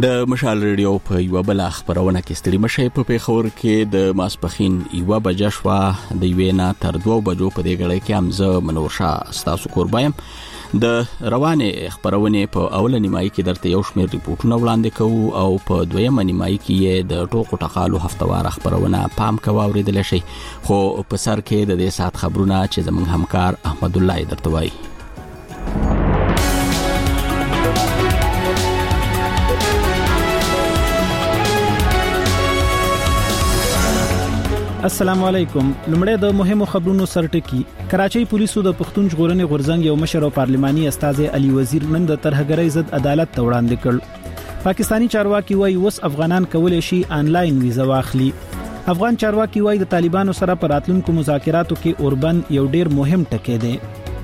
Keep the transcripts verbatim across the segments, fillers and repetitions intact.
د مشال ریډیو په یو بل خبرونه کې ستړي مشه په پیښور کې د ماسپخین یو بجه شوا د یوینا تر دوه بجو په دې غړې کې امزه منورشا ستاسو قربایم د روانه خبرونه په اوله نیمایي کې درته یو شمېر ریپورتونه وړاندې کوو او په دویمه نیمایي کې د ټوکو ټقالو هفتوار خبرونه پام کوو اوریدل شي خو په سر کې د دې سات خبرونه چې زموږ همکار احمد الله درته وایي. السلام علیکم. لمړی د مهمو خبرونو سرټکی. کراچۍ پولیسو د پښتون ژغورنې غورځنګ یو مشر او پارلماني استاد علي وزیر نن د ترهګرۍ ضد عدالت ته وړاندې کړ. پاکستانی چارواکي وایي اوس افغانان کولای شي آنلاین ویزا واخلي. افغان چارواکي وایي د طالبانو سره پر راتلونکو مذاکراتو کې اوربن یو ډیر مهم ټکی دی.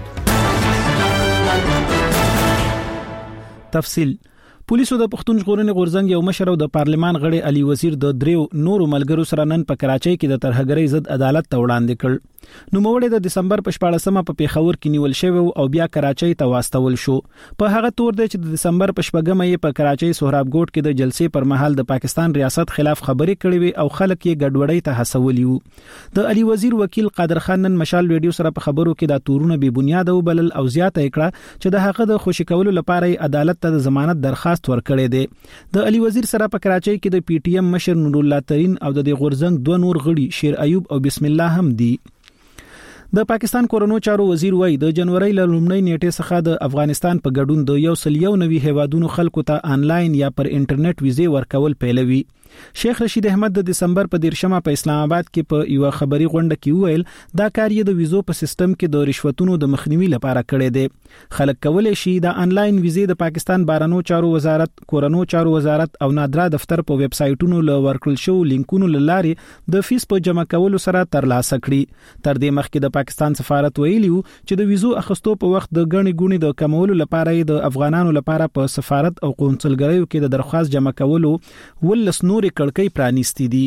تفصیل. پولیسو د پښتون ژغورنې غورځنګ یو مشر او د پارلمان غړي علي وزیر د دریو نورو ملګرو سره نن په کراچۍ کې د ترهګرۍ ضد عدالت ته وړاندې کړ. نو موړې د دسمبر په شپاړسمه په پیښور کې نیول شوی او بیا کراچۍ ته واستول شو. په هغه تور دی چې د دسمبر په شپږمه یې په کراچۍ سهراب ګوټ کې د جلسې پر مهال د پاکستان ریاست خلاف خبرې کړې وي او خلک یې ګډوډۍ ته هڅولي وو. د علي وزیر وکیل قادر خان نن مشال ریډیو سره په خبرو کې دا تورونه بې بنیاد او بلل او زیاته کړه چې د هغه د خوشی کولو لپاره عدالت ته د ضمانت درخواست ورکړی دی. د علي وزیر سره په کراچۍ کې د پی ټی ایم مشر نور الله ترين او د غورځنګ دوه نور غړي شیر ایوب او بسم الله هم دي. د پاکستان کورونو چارو وزیر وای د جنوري ل لومړنۍ نیټه څخه د افغانستان په ګډون د یو سل یو نوي هیوادونو خلکو ته آنلاین یا پر انټرنیټ ویزه ورکول پیلوي. شیخ رشید احمد د دسمبر په دیرشمه په اسلام آباد کې په یو خبري غونډه کې ویل دا کار یې د ویزو په سیستم کې د رشوتونو د مخنیوي لپاره کړی دی. خلک کولای شي د آنلاین ویزې د پاکستان بهرنیو چارو وزارت کورونو چارو وزارت او نادرا دفتر په ویب سایټونو له ورکړل شو لینکونو لارې د فیس په جمع کولو سره ترلاسه کړي. تر دې مخکې د پاکستان سفارت ویلیو چې د ویزو اخستو په وخت د غني ګونی د کمولو لپاره د افغانانو لپاره په سفارت او قونسلګریو کې د درخواست جمع کولو ولس نور کړکۍ پرانیستي دي.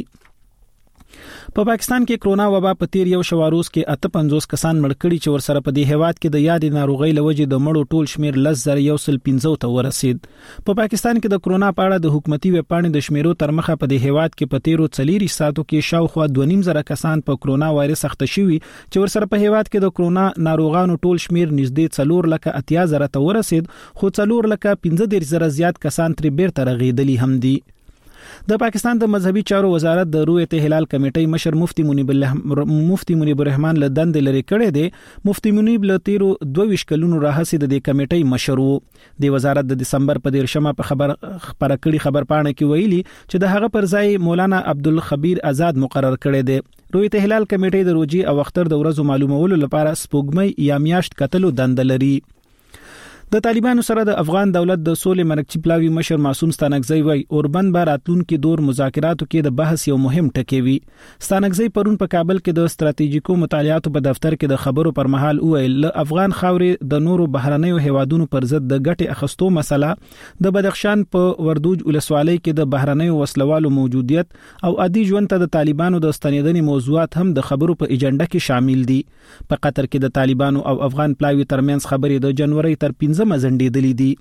په پاکستان کې کرونا وبا په تیر یو شواروز کې اته پنځوس کسان مړ کړي چې ورسره په دې هیواد کې د یادې ناروغۍ لوجې د مړو ټول شمیر لس زره یو سل پنځه ته ورسید. په پاکستان کې د کرونا په اړه د حکومتي ویبپاڼې د شمیرو تر مخه په دې هیواد کې په تیرو څلوري ساعتو کې شاوخوا دوه نیم زره کسان په کرونا وایرس اخته شوي چې ورسره په هیواد کې د کرونا ناروغانو ټول شمیر نږدې څلور لکه اتیا زره ته ورسید خو څلور لکه پنځه دېرش زره زیات کسان ترې بیرته رغېدلي هم دي. د پاکستان د مذهبي چارو وزارت د رؤیت هلال کمیټې مشر مفتی منیب الله مفتی منیب الرحمن له دندې لري کړي دي. مفتی منیب له تیرو دوه ویشت کلونو راهسي د دې کمیټې مشر وو. د وزارت د دسمبر په دیرشمه په خبر خبره کړي خبر پاڼه کې ویلي چې د هغه پر ځای مولانا عبدالخبیر آزاد مقرر کړي دي. رؤیت هلال کمیټې د روزي او اختر د ورځو معلومولو لپاره سپوږمۍ یا میاشت کتلو دند لري. د طالبانو سره د افغان دولت د سولې مرکزی پلاوی مشر معصوم ستانکزی وای اوربن بار اتلون کې دور مذاکراتو کې د بحث یو مهم ټکی وی. ستانکزی پرون په کابل کې د ستراتیژیکو مطالعاتو په دفتر کې د خبرو پر مهال ویل ل افغان خاورې د نورو بهرنیو هیوادونو پر ضد د ګټې اخستو مسله د بدخشان په وردوج ولسوالۍ کې د بهرنیو وسلوالو موجودیت او عادي ژوند ته د طالبانو د ستنیدنې موضوعات هم د خبرو په ایجنډا کې شامل دي. په قطر کې د طالبانو او افغان پلاوی ترمنځ خبرې د جنوري تر پنځه مزنډېدلې دي.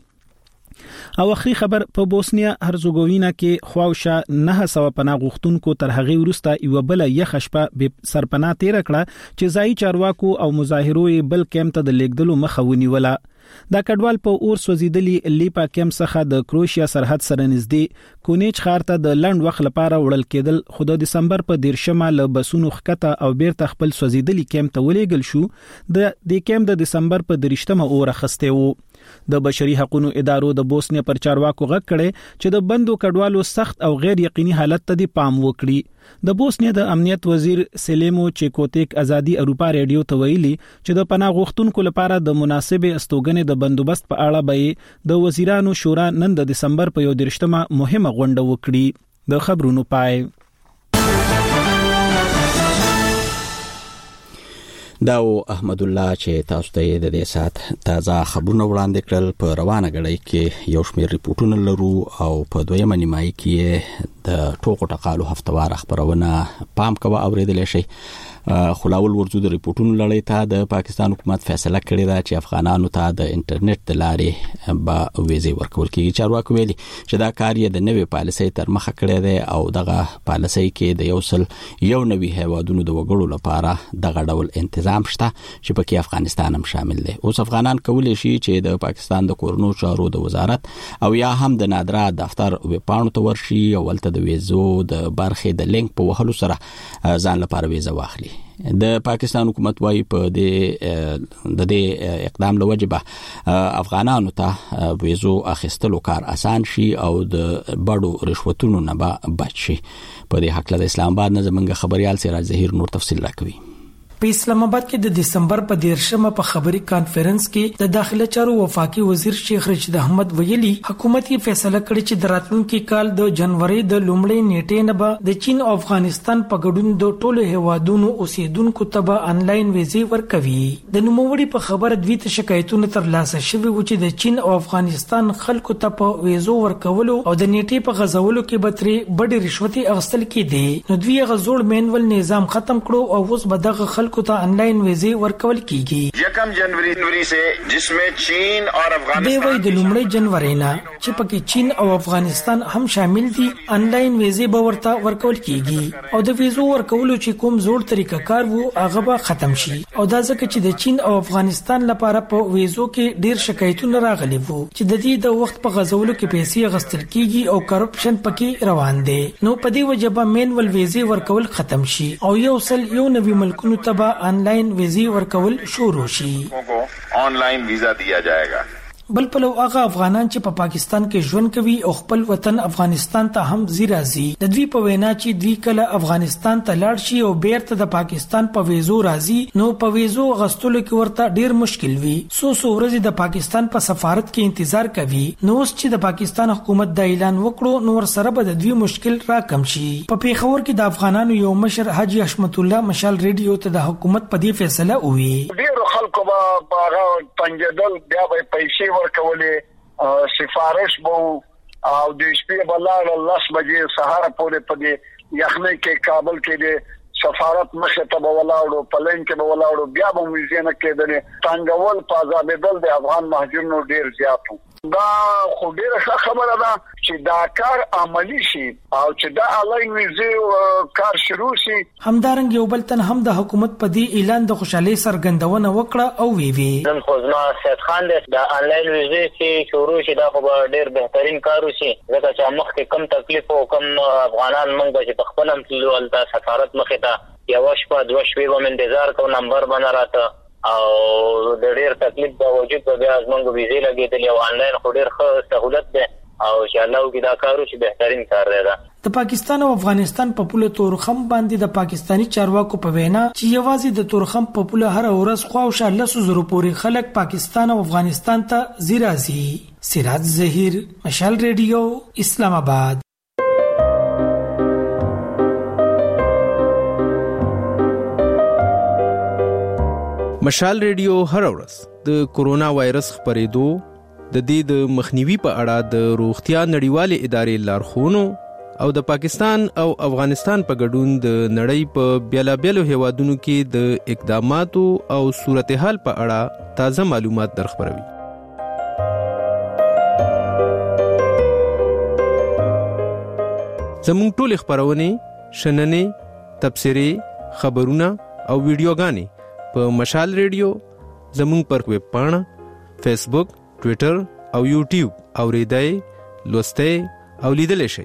او اخري خبر په بوسنیا هرزګوینا کې خواوشا نه سو پناه غوښتونکو تر هغه ورسته یو بل یخ شپه به سرپناه تیر کړه چې ځای چارواکو او مظاهروي بل کېم ته د لیکدلو مخه ونیوله. دا کډوال په اور سوزیدلی لیپا کېم څخه د کروشیا سرحد سره نږدې کونیچ ښار ته د لند وخت لپاره وړل کېدل خو د دسمبر په دیرشمه له بسونو خکته او بیرته خپل سوزیدلی کېم ته ولېګل شو. د دې کېم د دسمبر په درشتمه اور اخسته وو. د بشري حقوقو ادارو د بوسنیا پر چارواکو غږ کړي چې د بندو کډوالو سخت او غیر یقیني حالت ته دی پام وکړي. د بوسنیا د امنیت وزیر سلیمو چیکوتیک ازادي اروپا ریډیو ته ویلي چې د پناه غوښتونکو لپاره د مناسبه استوګنې د بندوبست په اړه به د وزیرانو شورا نن د دسمبر په یو درشتمه مهمه غونډه وکړي. د خبرونو پای. داو احمد الله چې تاسو ته د دې سات تازه خبرونه وړاندې کړل. په روانه غړي کې یو شمېر ریپورتونه لرو او په دویمه نیمایي کې د ټوکو ټقالو هفتوار خبرونه پام کوه اوریدل شي خلاول ورزو د ریپورتونو لړۍ ته د پاکستان حکومت فیصله کړې ده چې افغانانو ته د انټرنیټ د لارې به ویزه ورکول کیږي. چارواکو ویلي چې دا کار یې د نوې پالیسۍ تر مخه کړی دی او دغه پالیسۍ کې د یو سل یو نوي هیوادونو د وګړو لپاره دغه ډول تنظیم شته چې پکې افغانستان هم شامل دی. اوس افغانان کولی شي چې د پاکستان د کورونو چارو د وزارت او یا هم د نادرا دفتر وپاڼو ته ورشي او ولته د ویزو د برخې د لینک په وهلو سره ځان لپاره ویزه واخلي. د پاکستان حکومت وايي په دې د دې اقدام له وجبه افغانانو ته ویزو اخیستلو کار آسان شي او د بډو رشوتونو نه به بچ شي. په دې حق له اسلام آباد نه زمونږ خبريال سراج ظهیر نور تفصیل راکوي. په اسلام آباد کې د دسمبر په دیرشمه په خبري کانفرنس کې د داخله چارو وفاقي وزیر شیخ رشید احمد ویلي حکومت یې فیصله کړې چې د راتلونکي کال د جنوري د لومړۍ نیټې نه به د چین او افغانستان په ګډون د ټولو هیوادونو اوسیدونکو ته به انلاین ویزې ورکوي. د نوموړي په خبره دوی ته شکایتونه تر لاسه شوي و چې د چین او افغانستان خلکو ته په ویزو ورکولو او د نیټې په غځولو کې به ترې بډې رشوتي اخیستل کېدې. نو دوی هغه زوړ مینول نظام ختم کړو او اوس به دغه خلکو کو ته انلاین ویزه ورکول کیږي. یکم جنوری سے جسمه چین اور افغانستان دی وای د لومړی جنوري نه چې پکې چین او افغانستان هم شامل دي انلاین ویزه به ورته ورکول کیږي او د ویزو ورکولو چې کوم زوړ طریقه کار وو هغه به ختم شي. او دا ځکه چې د چین او افغانستان لپاره په ویزو کې ډیر شکایتونه راغلي وو چې د دې د وخت په غزولو کې پیسې غستل کیږي او کرپشن پکې روان دي. نو په دې وجه به مینول ویزه ورکول ختم شي او یو سل یو نوي ملکونو ته آنلاین ویزی ورکول شروع شي. آنلاین ویزا دیا جائے گا. بل په لو هغه افغانان چې په پا پاکستان کې ژوند کوي او خپل وطن افغانستان ته هم زیرازي د دوی په وینا چې دوی کله افغانستان ته لاړ شي او بیرته د پاکستان په ویزو راځي نو په ویزو غستلو کې ورته ډیر مشکل وي. سو سو ورځې د پاکستان په سفارت کې انتظار کوي. نو اوس چې د پاکستان حکومت د اعلان وکړو نو ور سره به د دوی مشکل را کم شي. په پیښور کې د افغانانو یو مشر حاجی حشمت الله مشال ریډیو ته د حکومت په دې فیصله وی. ډیر خلکو به هغه پنځدل بیا به پیسې ورکولې سفارش بو او د شپې بلار الله بجې سهار پورې په دې یخنۍ کې کابل کې د سفارت مخه ته ولاړو پلین کې ولاړو بیا به ویزه نه کېدل. څنګهول پازابېدل د افغان مهاجرونو ډیر زیات دا خو ډیره خبره ده چې دا کار عملی شي او چې دا آنلاین ویزه کار شروع شي. همدارنګ یو بل تن هم د حکومت په دې اعلان د خوشحالي سرګندونه وکړه او وی وی نن خو زما سید خان د آنلاین ویزه چې شروع شي دا خو ډیر بهترین کار وشي ځکه چې مخکې کم تکلیف او کم افغانان موږ چې په خپل تلو ولته سفارت مخې ته یو شپه دوه شپې به انتظار کو نمبر باندې راته او د ډیر تکلیف د وجود په بیا زمونږ ویزه لګیدل او آنلاین خو ډیر ښه سہولت ده او چې الله وکړي دا کارو چې بهترین کار دی. د پاکستان او افغانستان په پوله تورخم باندې د پاکستانی چارواکو په وینا چې یوازې د تورخم په پوله هر ورځ خو او شاله سوزرو پوری خلک پاکستان او افغانستان ته زیرازي. سراج ظهیر مشال ریډیو اسلام آباد. مشال ریډیو هر ورځ د کورونا وایرس خپرېدو د دې د مخنیوي په اړه د روغتیا نړیوالې ادارې لارښوونو او د پاکستان او افغانستان په ګډون د نړۍ په بیلابیلو هیوادونو کې د اقداماتو او صورتحال په اړه تازه معلومات درخبروي. زموږ ټول خبرونه شننې تبصرې خبرونه او ویډیوګانې په مشال ریډیو زموږ پر ویب پاڼه فیسبوک ټوئیټر او یوټیوب اوریدای لوستای او لیدل شي.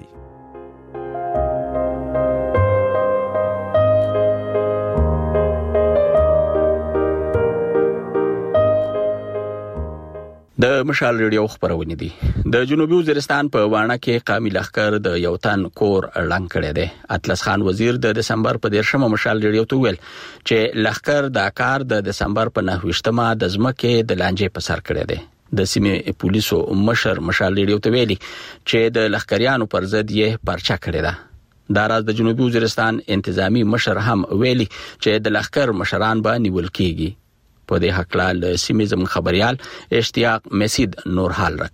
د مشال ریډیو خبرونه دي. د جنوبي وزیرستان په وانه کې قومي لښکر د یو تن کور ړنګ کړی دی. اطلس خان وزیر د دسمبر په دیرشمه مشال ریډیو ته ویل چې لښکر دا کار د دسمبر په نهویشتمه د ځمکې د لانجې په سر کړی دی. د سیمې پولیسو مشر مشال ریډیو ته ویلي چې د لښکریانو پر ضد یې پرچا کړی ده. دا راز د جنوبي وزیرستان انتظامی مشر هم ویلي چې د لښکر مشران به نیول کیږي. په دې حق له سیمې زموږ خبريال اشتیاق مسید نور حال راکوي.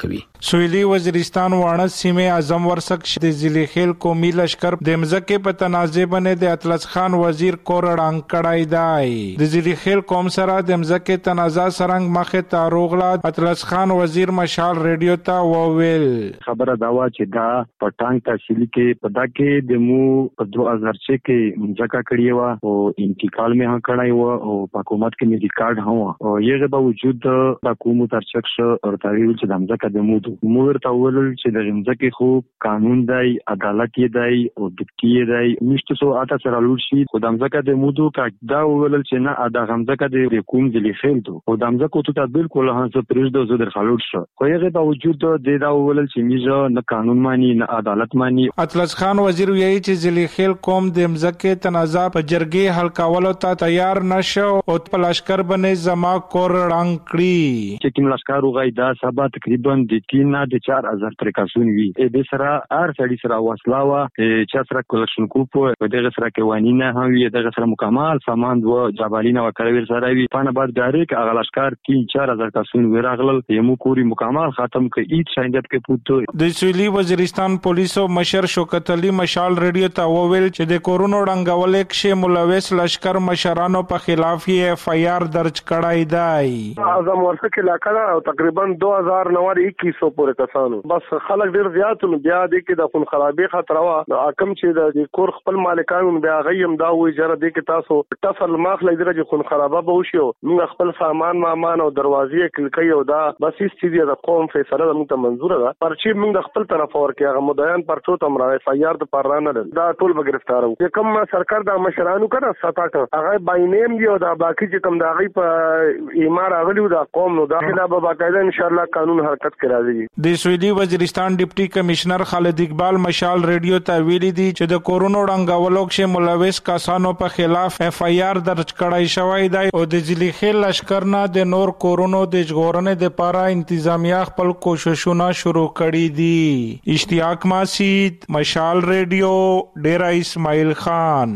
سویلي وزیرستان وانه سیمه اعظم ورسک د ضلع خیل قومي لشکر د مزکه په تنازع باندې د اطلس خان وزیر کورړنګ کړای دی د ضلع خیل قوم سره د مزکه تنازع سرنګ مخه تاروغلا اطلس خان وزیر مشال ریډیو ته وویل خبره دا و چې دا په ټانګ تحصیل کې په دا کې د مو په دوه هزار شې کې مزکه کړی و او انتقال مې هم کړای و او په حکومت کې مې ریکارډ هم او یغه باوجود د حکومت ترڅخ ورته ویل چې د مزکه د مو مو ورته ویل چې د مزکه خو قانون دی عدالت دی او دکتي دی نشته سو اته سره لور شي خو د مزکه د مودو کا دا ویل چې نه ادا غمزکه د حکومت ضلع خیل ته او د مزکه ته بالکل هڅه پرېږده زو در خلوت شو خو یغه باوجود د دا ویل چې میزه نه قانون مانی نه عدالت مانی اطلس خان وزیر ویلي چې ضلع خیل قوم د مزکه تنازع په جرګې حل کولو ته تیار نشو او په لشکر باندې زما کور رنګ کړی چې کوم لشکر وغای دا سبا تقریبا د تین نه د چار هزار ترکاسون وی د سره ار سړي سره وسلاوه چې سره کولکشن کوپ په دغه سره کې وانینه هم وی دغه سره مکمل سامان دو جبالینه وکړوي سره وی پانه بعد ګاری ک اغه لشکر تین چار هزار کاسون وی راغلل یمو کوری مکمل ختم ک ایت شایندت کې پوتو د سویلي وزیرستان پولیسو مشر شوکت علي مشال ریډیو ته وویل چې د کورونو ډنګول کې ملوث لشکر مشرانو په خلاف یې اف آی آر درج کړای دی اعظم ورسک علاقہ او تقریبا دو هزار نو اکیس سو پورې کسانو بس خلک ډیر زیات نو بیا د کې د خون خرابې خطر وا حکم چې د کور خپل مالکانو بیا غیم دا وې جره د کې تاسو ټفل ماخله درجه خون خرابه به وشي موږ خپل سامان مامان او دروازې کلکې او دا بس هیڅ دې د قوم فیصله موږ ته منزور ده پرچې موږ خپل طرف ورکه هغه مدعیان پرچو تم را اف آی آر د پرانه دا ټول به گرفتار وو کوم سرکار د مشرانو کنه ساتاټ هغه باینیم دی او دا باقی چې کوم دا غي په ایمار اغلیو دا قوم نو داخله به باقاعده ان شاء الله قانون حرکت کې راځي د سویلي وزیرستان ډیپټي کمشنر خالد اقبال مشال ریډیو ته ویلي دي چې د کورونو ډنګولو کې ملوث کسانو په خلاف اف آی آر درج کړای شوی دی او د ضلع خیل لشکر نه د نور کورونو د ژغورنې لپاره انتظامیه خپل کوششونه شروع کړي دي اشتیاق ماسید مشال ریډیو ډیرا اسماعیل خان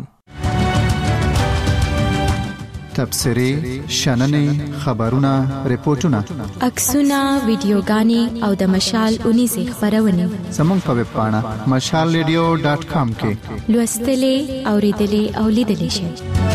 تبصري شننې خبرونه ریپورتونه عکسونه ویډیوګانې او د مشال اونې زی خبرونه زموږ په ویب پاڼه مشال ریډیو ډاٹ کام کې لوستلې اوریدلې او لیدلې شئ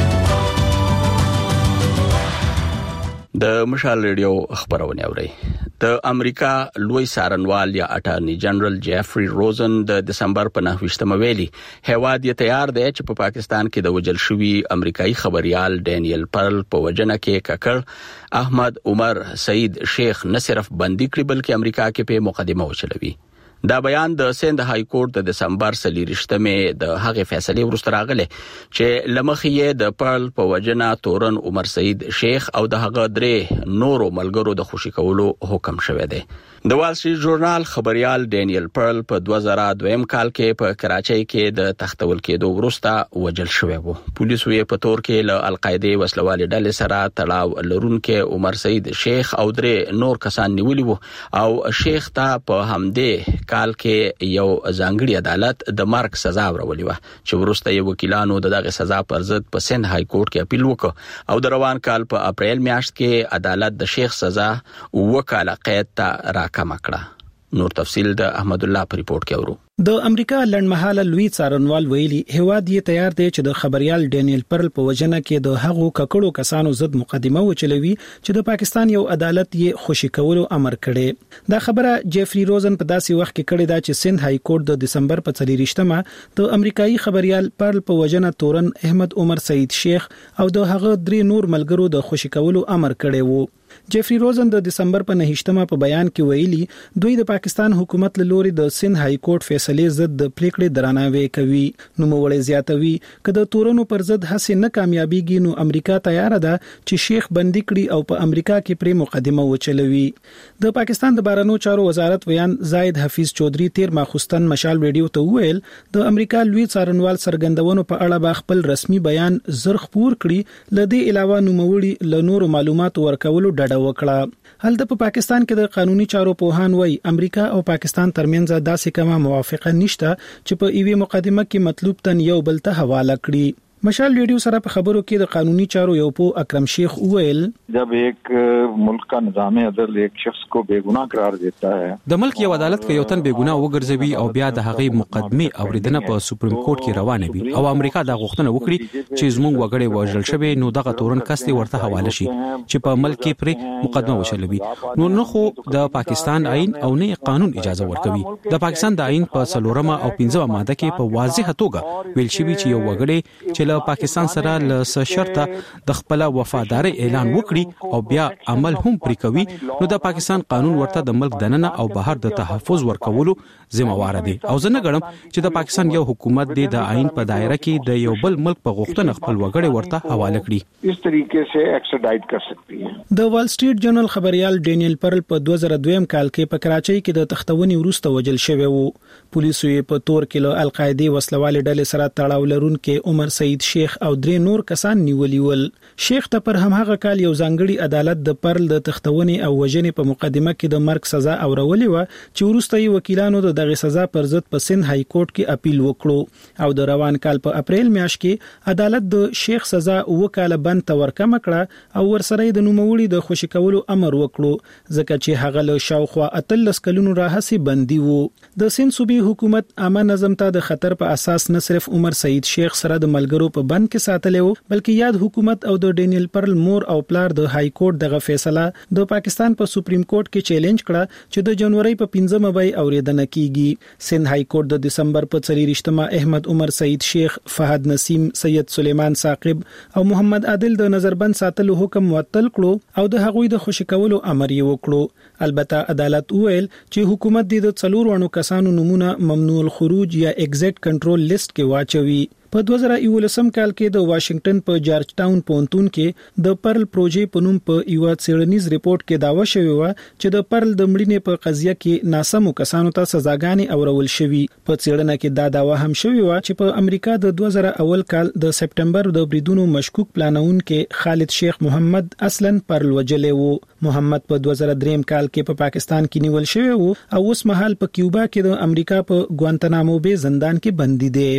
د مشال ریډیو خبرونه اوري د امریکا لوی سارنوال یا اټارنی جنرال جیفری روزن د دسمبر په نهویشتمه ویلي هواد یې تیار دی چې په پا پاکستان کې د وجل شوی امریکایي خبريال ډینیل پرل په وجنه کې ککړ احمد عمر سعید شیخ نه صرف بندي کړي بلکې امریکا کې په مقدمه وچلوي دا بیان د سند های کورټ د دسمبر سلیریشتمه د هغه فیصله ورسته راغله چې لمخې د پرل په وجنه تورن عمر سعید شیخ او د هغه درې نورو ملګرو د خوشی کولو حکم شوه دی د وال سټریټ ژورنال خبريال ډینیل پرل په دوه زره دویم کال کې په کراچۍ کې د تختول کېدو وروسته وجل شوی وو پولیسو یې په تور کې له القاعده وسلوال ډلې سره تړاو لرونکو عمر سعید شیخ او درې نور کسان نیولي وو او شیخ ته په همدې کال کې یو ځانګړي عدالت د مرګ سزا ورولې و چې ورسته یې وکیلانو دغه سزا پر ضد په سند های کورټ کې اپیل وکړ او د روان کال په اپریل میاشت کې عدالت د شیخ سزا وکاله قید ته راکمه کړه نور تفصیل د احمد الله په ریپورت کې اورو د امریکا لړمحاله لوی څارنوال ویلي هواد یې تیار دی چې د خبريال ډینیل پرل په وجنه کې د هغو ککړو کسانو ضد مقدمه وچلوي چې د پاکستان یو عدالت یې خوشی کولو امر کړي دا خبره جیفری روزن په داسې وخت کې کړې ده چې سند های کورټ د دسمبر په څلریشتمه د امریکایي خبريال پرل په وجنه تورن احمد عمر سعید شیخ او د هغه درې نور ملګرو د خوشی کولو امر کړي وو جیفری روزن د دسمبر په نهشتمه په بیان کې ویلي دوی د پاکستان حکومت له لوري د سند های کورټ فیصله ضد د پریکړې درناوی کوي نو موړې زیاتوي کله تورونو پر ضد هڅه نه کامیابیږي نو امریکا تیار ده چې شیخ بندي کړي او په امریکا کې پر مقدمه وچلوي د پاکستان د بهرنیو چارو وزارت ویان زاید حفیظ چودھری تیر ماخستن مشال ریډیو ته ویل د امریکا لوی څارنوال سرګندونو په اړه با خپل رسمي بیان زر خپور کړي لدی علاوه نو موړي ل نور معلومات ورکولو ډډه وکړه هلته په پاکستان کې د قانوني چارو پوهان وای امریکا او پاکستان ترمنځ داسې کومه موافقه نشته چې په ایوي مقدمه کې مطلوب تن یو بل ته حواله کړي مشال ریډیو سره په خبرو کې د قانوني چارو یو پو اکرم شیخ وویل जब एक मुल्क का निजाम अदल एक शख्स को बेगुनाह करार देता है د ملک یو عدالت کې یو تن बेगुनाह وګرځوي او بیا د هغې مقدمه اوریدنه په سپریم کورټ کې روانه وي او امریکا دا غوښتنه وکړي چې زموږ وګړي وژل شوی نو دغه تورن کس ته ورته حواله شي چې په ملک کې پر مقدمه وشلوي نو نه خو د پاکستان آئین او نه قانون اجازه ورکوي د پاکستان د آئین په څلورمه او پنځمه ماده کې په واضح توګه ویل شوی چې یو وګړي چې له پاکستان سره له شرطه د خپل وفاداری اعلان وکړي او بیا عمل هم پرې کوي نو د پاکستان قانون ورته د ملک دننه او بهر د تحفظ ورکولو ذمہوار دي او زه نه غواړم چې د پاکستان یو حکومت د آئین په دایره کې د یو بل ملک په غوښتنه خپل وګړي ورته حواله کړي اس طریقې سے ایکسټرډایټ کر سکتی ہے د وال سټریټ جرنل خبريال ډینیل پرل په دوه زره دوه کال کې په کراچۍ کې د تختونی وروسته وجل شوی وو پولیسو یې په تور کې له القاعده وسلوال ډلې سره تړاو لرونکي عمر سعید شیخ او درې نور کسان نیولي ول شیخ ته پر همغه کال یو ځانګړي عدالت د پرل د تختونی او وژنې په مقدمه کې د مرګ سزا اورولې و چې وروسته یې وکیلانو د دغه سزا پر ضد په سند های کورټ کې اپیل وکړو او د روان کال په اپریل میاشت کې عدالت د شیخ سزا وکاله بند تور کم کړه او ورسره د نوموړي د خوشی کولو امر وکړو ځکه چې هغه له شاوخوا اتلس کلونو راهسي بندي وو د سند صوبې حکومت عامه نظم ته د خطر په اساس نه صرف عمر سعید شیخ سره د ملګرو په بند کې ساتلو بلکې یاد حکومت او د ډینیل پرل مور او پلار د های کورټ دغه فیصله د پاکستان په سپریم کورټ کې چیلنج کړه چې د جنوري په پنځمه به اوریدنه کیږي سند های کورټ د دسمبر په څلورشتمه احمد عمر سعید شیخ فهد نسیم سید سلیمان ثاقب او محمد عادل د نظربند ساتلو حکم معطل کړو او د هغوی د خوشی کولو امر یې وکړو البته عدالت وویل چې حکومت د څلور ونو کسانو نمونه ممنوع الخروج یا ایگزیټ کنټرول لیست کې واچوي په دوه زره یولسم کال کې د واشنگټن په جارج ټاون پونتون کې د پرل پروژې په نوم په یو څېړنیز ریپورت کې داوا شوی و چې د پرل د مړینې په قضیه کې ناسمو کسانو ته سزاګانې اورول شوی په څېړنه کې دا داوا هم شوی و چې په امریکا د دوه زره اول کال د سپټمبر د بریدونو مشکوک پلانون کې خالد شیخ محمد اصلا پرل وجلې وو محمد په دوه زره درې کال کې په پاکستان کې نیول شوی وو او اوس مهال په کیوبا کې د امریکا په ګوانتانامو بے زندان کې بندي دی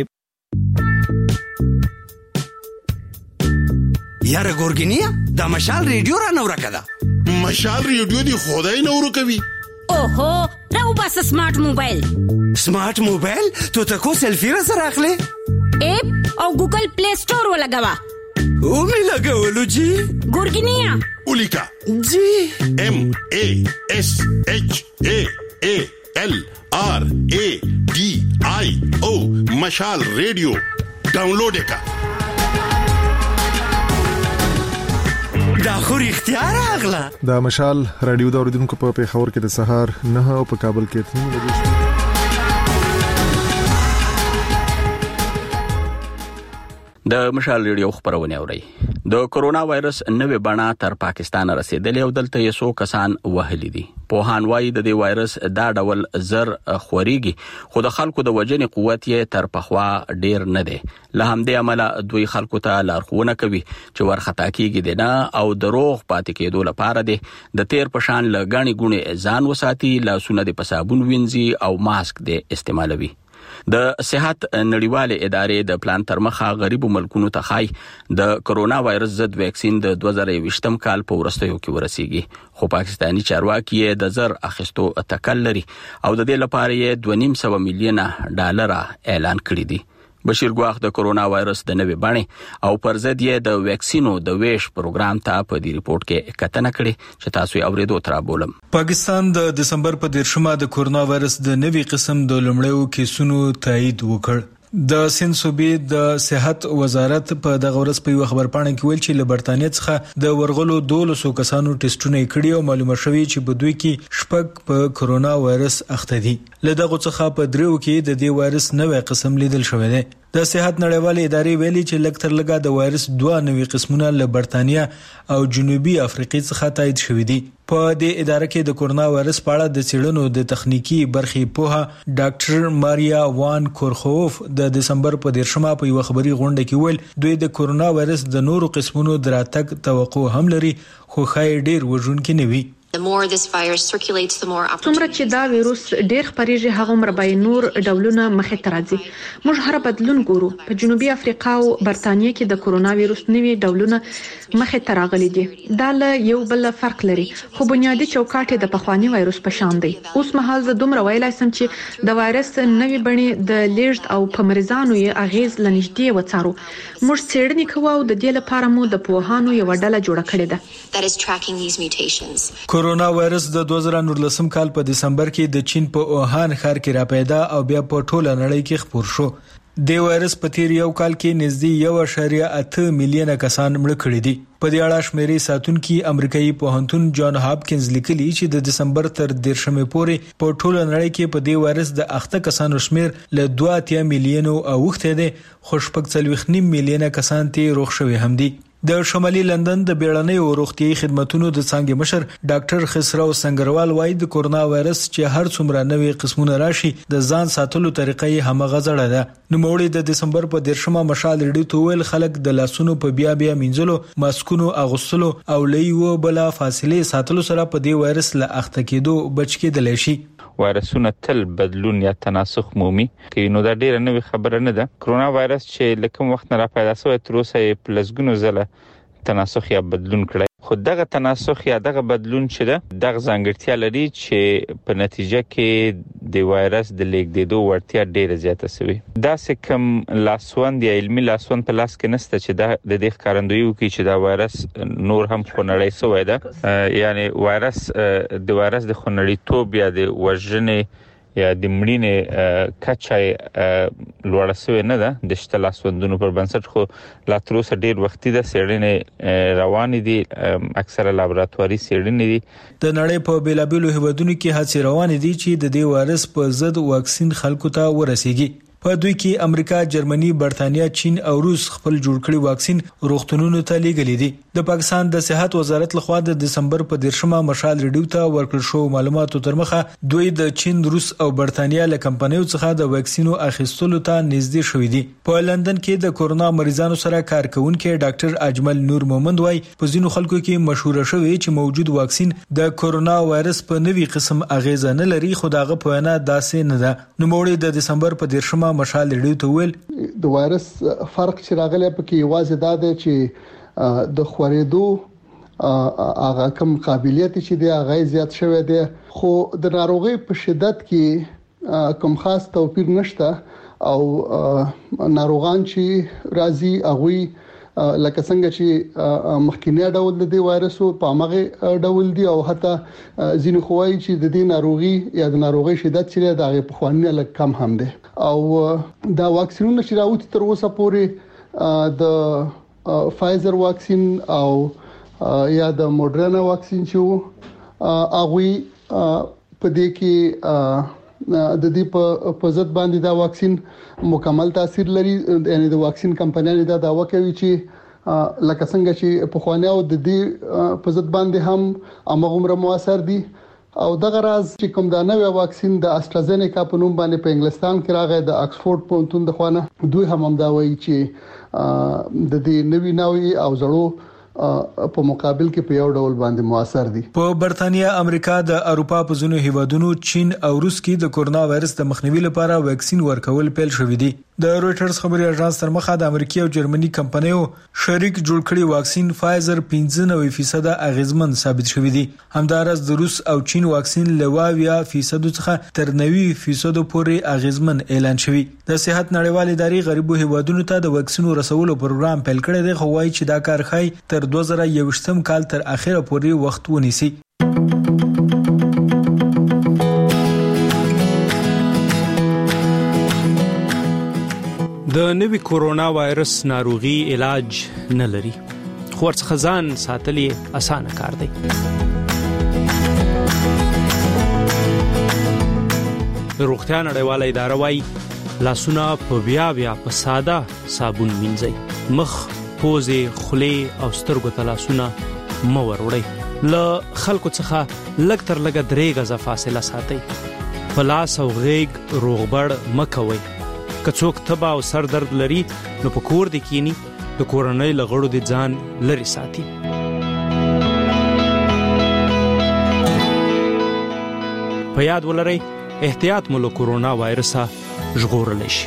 یاره ګورګینیا دا مشال ریډیو را نو راکړه مشال ریډیو دی خدای نو ورکوي اوهو راو بس سمارټ موبایل سمارټ موبایل ته تاسو سلفي را سره اخلي اپ او ګوګل پلی سٹور ولګوا او می لګولو جی ګورګینیا اولیکا جی ام ا اس اچ ا ا ال آر ا ډي آی او مشال ریډیو ډاونلوډ وکړه دا خو اختیار اغلا دا مشال رادیو دا اوریدونکو په پیښور کې د سهار نه او په کابل کې اته بجې د مشال ریډیو خبرونه اوري د کورونا وایرس نوې بڼه تر پاکستان رسیدلې او دلته یې سو کسان وهلي دي په هانوای د دې وایرس دا ډول زر خوريږي خو د خلکو د وجنې قوت یې تر پخوا ډیر نه دی له همدې عمله دوی خلکو ته لارښوونه کوي چې ورخطا کیږي نه او دروغ پاتې کېدو لپاره دی د تیر پشان لګانی ګونې ځان وساتي لاسونه د صابون وینځي او ماسک دی استعمالوي د صحت نړیواله ادارې د پلان تر مخه غریبو ملکونو ته خای د کرونا وایرس ضد ویکسین د دوه زره یوویشتم کال په ورستیو کې ورسیږي خو پاکستانی چارواکي د زر اخیستو تکل لري او د دې لپاره یې دوه نیم سوه میلیونه ډالر اعلان کړی دی بشیر ګواخ د کرونا وایرس د نوې بڼې او پر ضد یې د ویکسینو د ویش پروګرام ته په دې ریپورت کې کتنه کړې چې تاسو یې اوریدو تر بولم پاکستان د دسمبر په دیرشمه د کرونا وایرس د نوې قسم د لومړیو کیسونو تایید وکړ د سند صوبې د صحت وزارت په دغه ورځ په یو خبرپاڼه کې ویل چې له برتانیې څخه د ورغلو دولسو کسانو ټیسټونه کړي او معلومه شوې چې په دوی کې شپږ په کرونا وایرس اخته دي له دغه څخه په دریو کې د دې وایرس نوې قسم لیدل شوی دی د صحت نړیوالې ادارې ویلي چې لږ تر لږه د وایرس دوه نوې قسمونه له برتانیا او جنوبي افریقې څخه تایید شوي دي په دې اداره کې د کرونا وایرس په اړه د څېړنو د تخنیکی برخې پوها ډاکټر ماریا وان کورخوف د دسمبر په دیرشمه په یو خبري غونډه کې ویل دوی د کرونا وایرس د نورو قسمونو دراتګ توقع هم لري خو خای ډیر وژونکي نه وي څومره چې دا وایروس ډېر خپريږي هغه عمر به نور ډولونه مخه ترازي. موږ هر بدلون ګورو. په جنوبي افریقا او برتانیې کې د کورونا وایروس نوي ډولونه مخه تراغلي دي. دا له یو بل فرق لري، خو بنیادی چوکاټ د پخوانی وایروس په شان دی. اوس مهال زه دومره ویلای سم چې د وایرس نوي بڼې د لیږد او په مریضانو یې اغیز لنیږدې وڅارو. موږ څېړنې کوو او د دې لپاره مو د پوهانو یو ډله جوړه کړې ده. کورونا وایرس د دوه زره نولسم کال په دسمبر کې د چین په اوهان ښار کې را پیدا او بیا په ټوله نړۍ کې خپور شو. د وایرس په تیر یو کال کې نږدې یو اعشاریه اته میلیونه کسان مړه کړي دي. په دې اړه شمیرې ساتونکي امریکایي پوهنتون جان هاپکینز لیکلي چې د دسمبر تر دیرشمې پورې په ټوله نړۍ کې په دې وایرس د اخته کسانو شمیر له دوه اتیا میلیونو اوښته دي، خو شپږ څلوېښت نیم میلیونه کسان ته روغ شوي هم دي. د شمالي لندن د بیړنۍ او روغتيایي خدماتو د څنګه مشر ډاکټر خسرو سنگروال وایي د کورونا وایرس چې هر څومره نوې قسمونه راشي د ځان ساتلو طریقې همغه ځړه ده. نو موړي د دسمبر په دیرشمه مشال ریډیو ته ویل خلک د لاسونو په بیا بیا مینځلو، ماسکونو اغوستلو او لیو بلا فاصله ساتلو سره په دې وایرس له اخته کېدو بچ کېدل شي. وایرسونه تل بدلون یا تناسخ مومي کې نو دا ډیره نوې خبره نه ده. کرونا وایرس چې لکه وخت نه را پیدا شوی تر اوسه یې پلسګونو زله تناسخ یا بدلون کړی. خو دغه تناسخ یا دغه بدلون چې ده دغه ځانګړتیا لري چې په نتیجه کې د وایرس د لیږدېدو وړتیا ډیره زیاته شوې. دا څه کوم لاسوند یا علمي لاسوند په لاس کې نشته چې د دې ښکارندویي وکړي چې دا وایرس نور هم خونړی شوی ده. یعنی وایرس د وایرس د خونړیتوب یا د وژنې یا د مړینې کچه لوړه شوې نه ده د شته لاسوندونو پر بنسټ، خو لا تر اوسه ډېر وختي ده څېړنې روانې دي، اکثره لابراتواري څېړنې دي. د نړۍ په بیلابیلو هیوادونو کې هڅې روانې دي چې د دې وایرس په ضد واکسین خلکو ته ورسیږي. په دوی کې امریکا، جرمني، برتانیا، چین او روس خپل جوړ کړي واکسین روغتونونو ته لیږلي دي. د پاکستان د صحت وزارت لخوا د دسمبر په دیرشمه مشال ریډیو ته ورکړل شو معلوماتو تر مخه دوی د چین، روس او برتانیا له کمپنیو څخه د واکسینو اخیستلو ته نږدې شوې دي. په لندن کې د کورونا مریضانو سره کار کوونکي ډاکټر اجمل نور مومند وایي په ځینو خلکو کې مشهور شوی چې موجود واکسین د کورونا وایرس په نوي قسم اغیزه نه لري، خو دغه په وینا داسې نه ده. نو موړي د دسمبر په دیرشمه مشال ریډیو ته ویل د وایرس فرق چې راغلی پکې یوازې دا دی چې د خورېدو هغه کم قابلیت چې دی هغه زیات شوی دی، خو د ناروغي په شدت کې کوم خاص توپیر نشته او ناروغان چې راځي هغه لکه څنګه چې مخکینی ډول د دې وایرسو په هغه ډول دی او حتی ځینې خوایي چې د دې ناروغي یا د ناروغي شدت چې د هغه په خوانه لږ کم هم دی. او دا واکسینونه چې راوتی تر اوسه پورې د فایزر واکسین او یا د موډرنا واکسین چې هغه په دې کې د دې په ضد باندې دا واکسین مکمل تاثیر لري. یعنی د واکسین کمپنیانو دا داوا کوي چې لکه څنګه چې په خوانه او د دې په ضد باندې هم امغه موثر دي. او دغه راز چې کوم دا نوې واکسین د استرازینیکا په نوم باندې په انګلستان کې راغی د اکسفورد پوهنتون د خوانه دوی هم هم دا وایي چې د دې نوې نوې او زړو په مقابل کې په یو ډول باندې موثر دي. په برتانیا، امریکا، د اروپا په ځینو هیوادونو، چین او روس کې د کورونا وایرس د مخنیوي لپاره واکسین ورکول پیل شوې دي. د رويټرز خبري اژانس تر مخه د امریکای او جرمني کمپنیو شریک جوړ کړي واکسین فایزر پنځه نوي فیصد اغیزمن ثابت شوی دی. همدارس د روس او چین واکسین لواویا فیصد څخه تر نوي فیصد پورې اغیزمن اعلان شوی. د صحت نړیوال ادارې غریبو هیوادونو ته د واکسینو رسولو پروګرام پیل کړی دی، خو وايي چې دا کار خای تر دوه زره یوویشتم کال تر اخره پورې وخت ونیسي. د نوي کورونا وایرس ناروغي علاج نه لري، خو ورڅخه ځان ساتل اسانه کار دی. د روغتیا نړیواله اداره وايي لاسونه په بیا بیا په ساده صابون مینځئ، مخ، پوزې، خولې او سترګو ته لاسونه مه وروړئ. له خلکو څخه لږ تر لږه درې غزه فاصله ساتئ. په لاس او غېږ روغبړ مه کوئ. که څوک تبه او سر درد لري نو په کور دې کینی، د کورنۍ له غړو دې ځان لري ساتي. په یاد ولرئ احتیاط مو له کورونا وایرسه ژغورلی شي.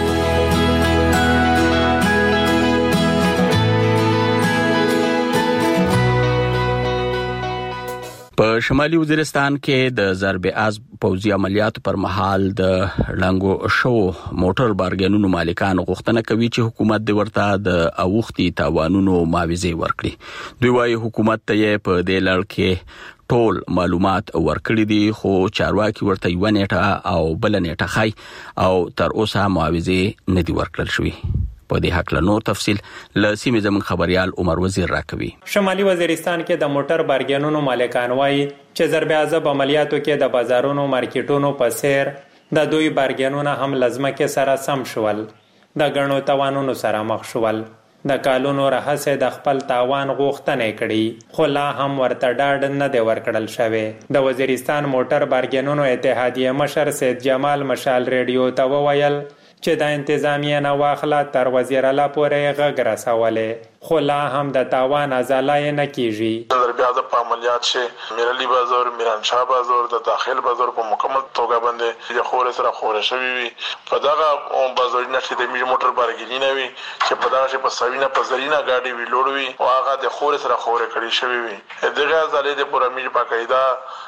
په شمالي وزیرستان کې د ضرب عزم پوځي عملیاتو پر مهال د لنګو شو موټر بارګینونو مالکان غوښتنه کوي چې حکومت د ورته د اوختي تاوانونو معاوضه ورکړي. دوی وايي حکومت ته په دې لړ کې ټول معلومات ورکړي دي، خو چارواکي ورته یو نیټه او بل نیټه خای او تر اوسه معاوضه نه دی ورکړل شوی. په دې حق له نور تفصيل ل سیمې زمون خبريال عمر وزیر راکوي. شمالي وزیرستان کې د موټر بارګینونو مالکان وایي چې ضرب عزب عملیاتو کې د بازارونو مارکیټونو په سیر د دوی بارګینونه هم لازمه کې سره سم شول، د غنو توانونو سره مخ شول، د کالونو راهسه د خپل تاوان غوښتنه کړي، خو لا هم ورته ډاډ نه دی ورکړل شوی. د وزیرستان موټر بارګینونو اتحادیه مشر سید جمال مشال ریډیو ته وویل چې د انتظامیه نه واخله تر وزیر اعلی پورې غږ رسولې، خو لا هم د تاوان ازالای نه کیږي. ضرب عزب په عملیات شه میرلی بازار، میرانشاه بازار د داخل بازار په مکمل توګه باندې د خور سره خور شوی وي. په دغه بازارینه چې د میج موټر بارګینی نه وي چې په دغه په سوینه په زرینا گاډي وی لوړ وي او هغه د خور سره خور کړی شوی وي. دغه ازالې د پرمیج باقاعده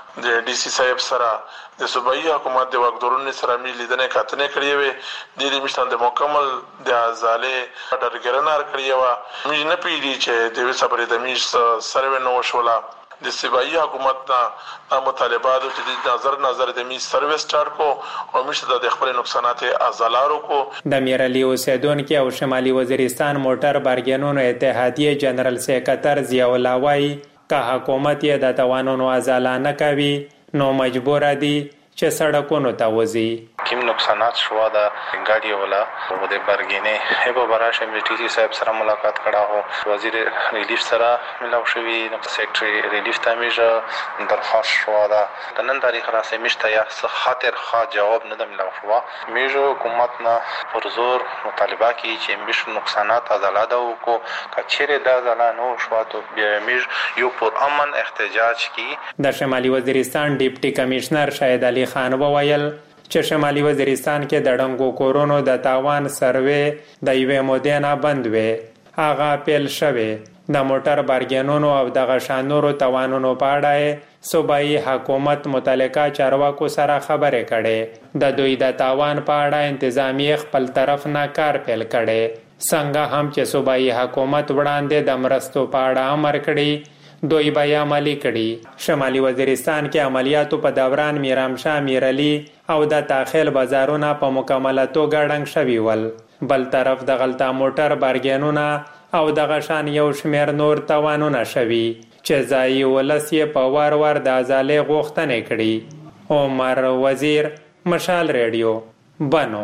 د ډي سي صاحب سره د صوبایي حکومت د وګړو سره ملي لیدنه کاتنه کړې وي. د دې مشتان د مکمل د ازالې ډرګرنه کړې و مې نه پیډي چې د صبر د میش سره نو شولا د صوبایي حکومت نه مطالبات چې د نظر نظر د میش سرویس سٹارټ کو او مشته د خپل نقصانات ازالارو کو. د میرلی اوسیدونکو او شمالي وزیرستان موټر بارګینونو اتحادیه جنرال سیکریټر ضیاء الله وايي که حکومت یې د توانونو ازاله نه کوي نو مجبور دي چې سړکونو ته وځي. کوم نقصانات شو د ګاډي ولا او د برګینه هبه براش ام ټي سي صاحب سره ملاقات کړه هو وزیر ریلیف سره ملاو شوی نو سیکریټری ریلیف ته میجه درخواست شو دا د نن تاریخ را سمشته یا خاطر خا جواب نه ملاو شو میجه حکومت نه پر زور مطالبه کی چې مش نقصانات ازاله او کو کچره د ازاله نو شو ته میج یو پر امن احتجاج کی. د شمالي وزیرستان ډیپټي کمشنر شاهد علي خان وویل چې شمالي وزیرستان کې د ډنګو کورونو د تاوان سروې د یوې مودې نه بند وې، هغه پیل شوی. د موټر بارګینونو او د غشانورو توانونو په اړه صوبایي حکومت متعلقه چارواکو سره خبرې کړي. د دوی د تاوان په اړه انتظامیه خپل طرف نه کار پیل کړي، څنګه هم چې صوبایي حکومت وړاندې د مرستو په اړه امر کړي دوی به عملی کړي. شمالي وزیرستان کې عملیاتو په دوران میرامشاه، میرلی او د داخل بازارونه په مکمله توګه ډنګ شوي ول. بل طرف د غلطه موټر بارګینونه او د غشان یو شمیر نور توانونه شوي چې ځایي ولس یې په وار وار د ازالې غوښتنې کړي. عمر وزیر، مشال ریډیو، بنو.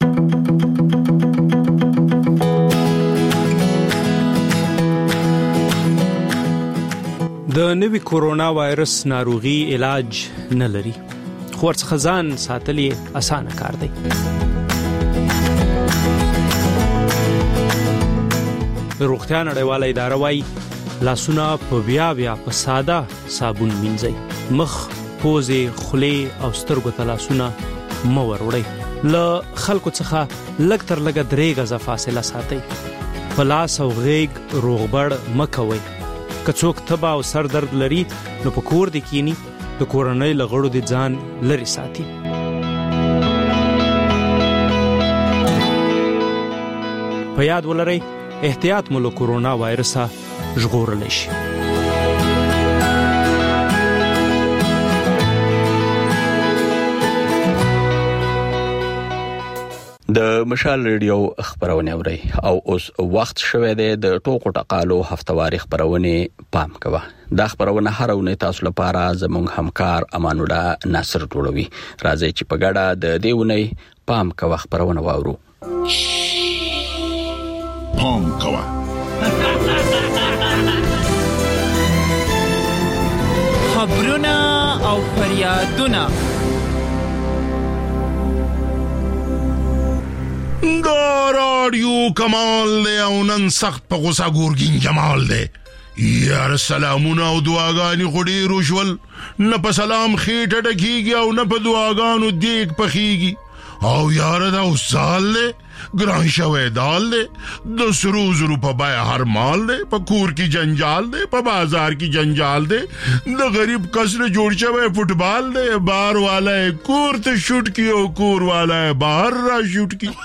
د نوي کورونا وایرس ناروغي علاج نه لري، خو ورڅخه ځان ساتل یې اسانه کار دی. د روغتیا نړیواله اداره وايي لاسونه په بیا بیا په ساده صابون مینځئ، مخ، پوزې، خولې او سترګو ته لاسونه مه وروړئ. له خلکو څخه لږ تر لږه درې غزه فاصله ساتئ. په لاس او غېږ روغبړ مه کوئ. که څوک تبه او سر درد لري نو په کور دی کینی، د کورنۍ له غړو د ځان لري ساتي. په یاد ولرئ احتیاط مو له کورونا وایرسه ژغورلی شي. د مشال ریډیو خبرونه اوري او اوس وخت شوه د ټوکو ټقالو هفتواري خبرونه پام کوه. دا خبرونه هر ونه تاسو لپاره زموږ همکار امان الله ناصر ټولوي. راځي چې په ګډه د دیونه پام کوه خبرونه واورو. پام کوه. خبرونه او فریادونه دا رادیو کمال دے او نن سخت پا غصہ گورگین جمال دے یار سلامونه او دعاګانې خو ډېر وشول، نه په سلام خېټه ډکېږي او نه په دعاګانو دیګ پخېږي. او یاره دا اوسال دی، ګران شوی دال دی، د سرو زرو په بیه هر مال دی، په کور کې جنجال دی، په بازار کې جنجال دی، د غریب کس نه جوړ شوی فټبال دی، بار والا کور ته شوټ کی او کور والا بهر را شوټ کی.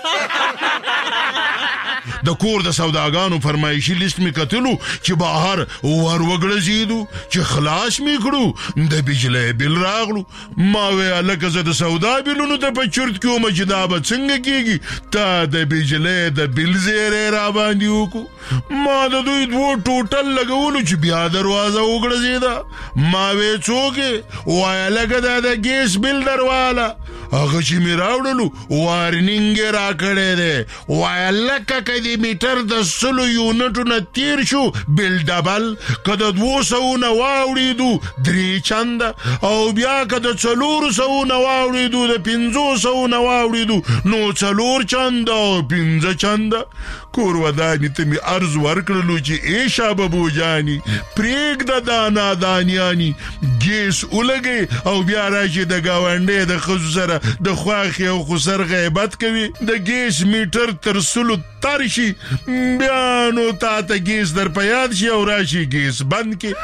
د کور د سوداګانو فرمایشي لیست می کتلو چې بهر ور وګړزیدو چې خلاص می کړو، د بجلی بل راغلو. ما وی لکه زه د سودا بلونو ته په چرت کې وم چې دا به څنګه کېږي، تا د بجلی د بل زیری را باندې وکړو. ما د دوی دوه ټوټل لګولو چې بیا دروازه وګړزېده. ما وی څوک وایه لکه دا د ګیس بل درواله. هغه چې مې راوړلو وارنینګ یې را کړی دی، وایه لکه که د میټر د سلو یونټو نه تیر شو بل ډبل، که د دوو سوو نه واوړېدو درې چنده، او بیا که د څلورو سوو نه واوړېدو د پنځو سوو نه واوړېدو نو څلور چنده او پنځه چنده. کور ودانې ته مې عرض ورکړلو چې ای شاببو جاني پرېږده دا نادانیاني، ګیس ولګئ او بیا راشي د ګاونډۍ د ښځو سره د خواښې او خسر غیبت کوي. د ګیس میټر تر سلو تر شي بیا نو تا ته ګیس در په یاد شي او راشي ګیس بند کی.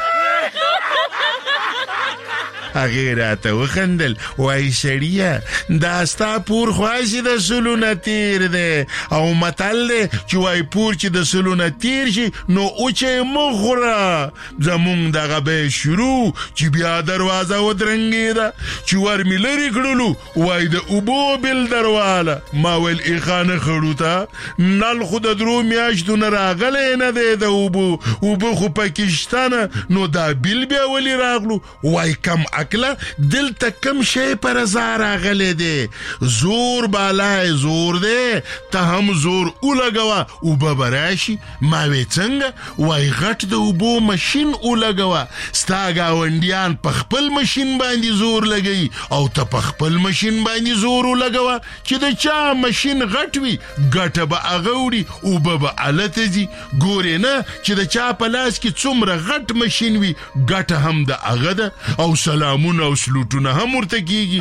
هغې راته وخندل، وایي سړیه دا ستا پور خواسي د سلو نه تیر دی، او متل دی چې وایي پور چې د سلو نه تیر شي نو اوچې مه خوره. زمونږ دغه به شروع چې بیا دروازه ودرنګېده چې ور مې لرې کړلو، وایي د اوبو بل درواله. ما ویل ای خانه خړو ته نل خو د درو میاشتو نه راغلی نه دی د اوبو، اوبه خو پکې شته نه، نو دا بل بیا ولې راغلو؟ وایي کم اکله دلته کم شی پر رضا راغلی دی، زور بالای زور دی، ته هم زور ولګوه اوبه به راشي. ما وی څنګه؟ وایي غټ د اوبو مشین ولګوه، ستا ګاونډیان په خپل مشین باندې زور لګوي او ته په خپل مشین باندې زور ولګوه چې د چا مشین غټ وي ګټه به هغه وړي، اوبه به هلته ځي. ګورې نه چې د چا په لاس کې څومره غټ مشین وي ګټه هم د هغه ده، او سلام مونه او سلوټونه هم ورته کېږي.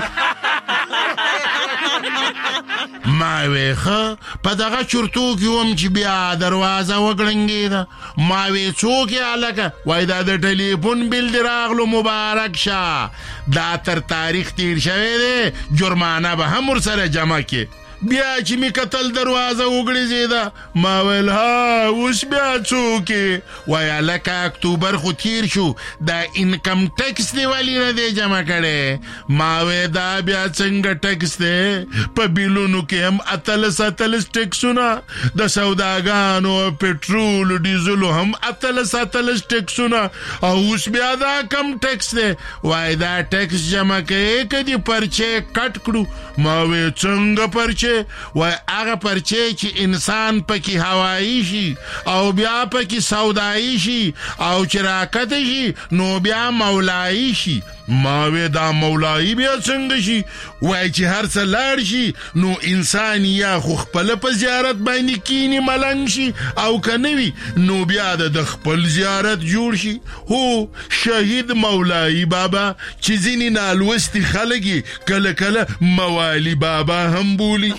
ما وی ښه په دغه چرتو کې وم چې بیا دروازه وګړنګېده. ما وی څوک یې هلکه؟ وایي دا د ټلیفون بل دې راغلو مبارک شه، دا تر تاریخ تیر شوی دی، جرمانه به هم ورسره جمع کې. بیا چې می کتل دروازه وګړزېده. ما ویل ها اوس بیا څوک یې؟ وایي هلکه اکتوبر خو تیر شو، دا انکم ټکس دی ولې نه دی جمع کړی؟ ما وی دا بیا څنګه ټکس دی؟ په بیلونو کې هم اتلس اتلس ټکسونه، د سوداګانو پټرول ډیزلو هم اتلس اتلس ټکسونه، او اوس بیا دا کم ټکس دی؟ وایي دا ټکس جمع کوي که دې پرچې کټ کړو؟ ما وی څنګه پرچې؟ وای هغه پرچې چې انسان پکې هوایی شي او بیا پکې سودایی شي او چې راکته شي نو بیا مولایی شي. ما وی دا مولایی بیا څنګه شي؟ وای چې هر څه لاړ شي نو انسان یا خو خپل په زیارت باندې کینی ملنګ شي، او که نه وي نو بیا د خپل زیارت جوړ شي. هو شهید مولایی بابا چې ځینې نالوستي خلک کله کله موالی بابا هم بولی.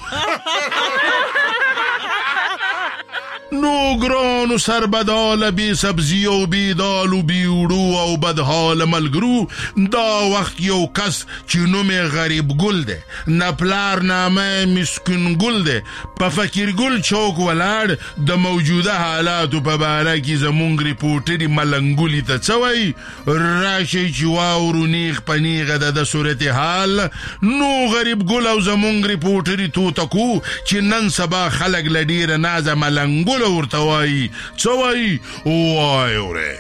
نو ګرانو سربدال بی سبزی او بی دال و بی وړو او بدحال ملګرو، دا وخت یو کس چې نوم یې غریب ګل دی، نه پلار نامه مسکین ګل دی، په فقیر ګل چوک ولاړ د موجوده حالاتو په باره کې زمونږ ریپورټري ملنګولي ته څه وایي؟ راشئ چې واورو نیغ په نیغه د د صورت حال. نو غریب ګل او زمونږ ریپورټري توتکو چې نن سبا خلک له ډېره نازه ملنګول ورته وایي څه وایي؟ وایي وری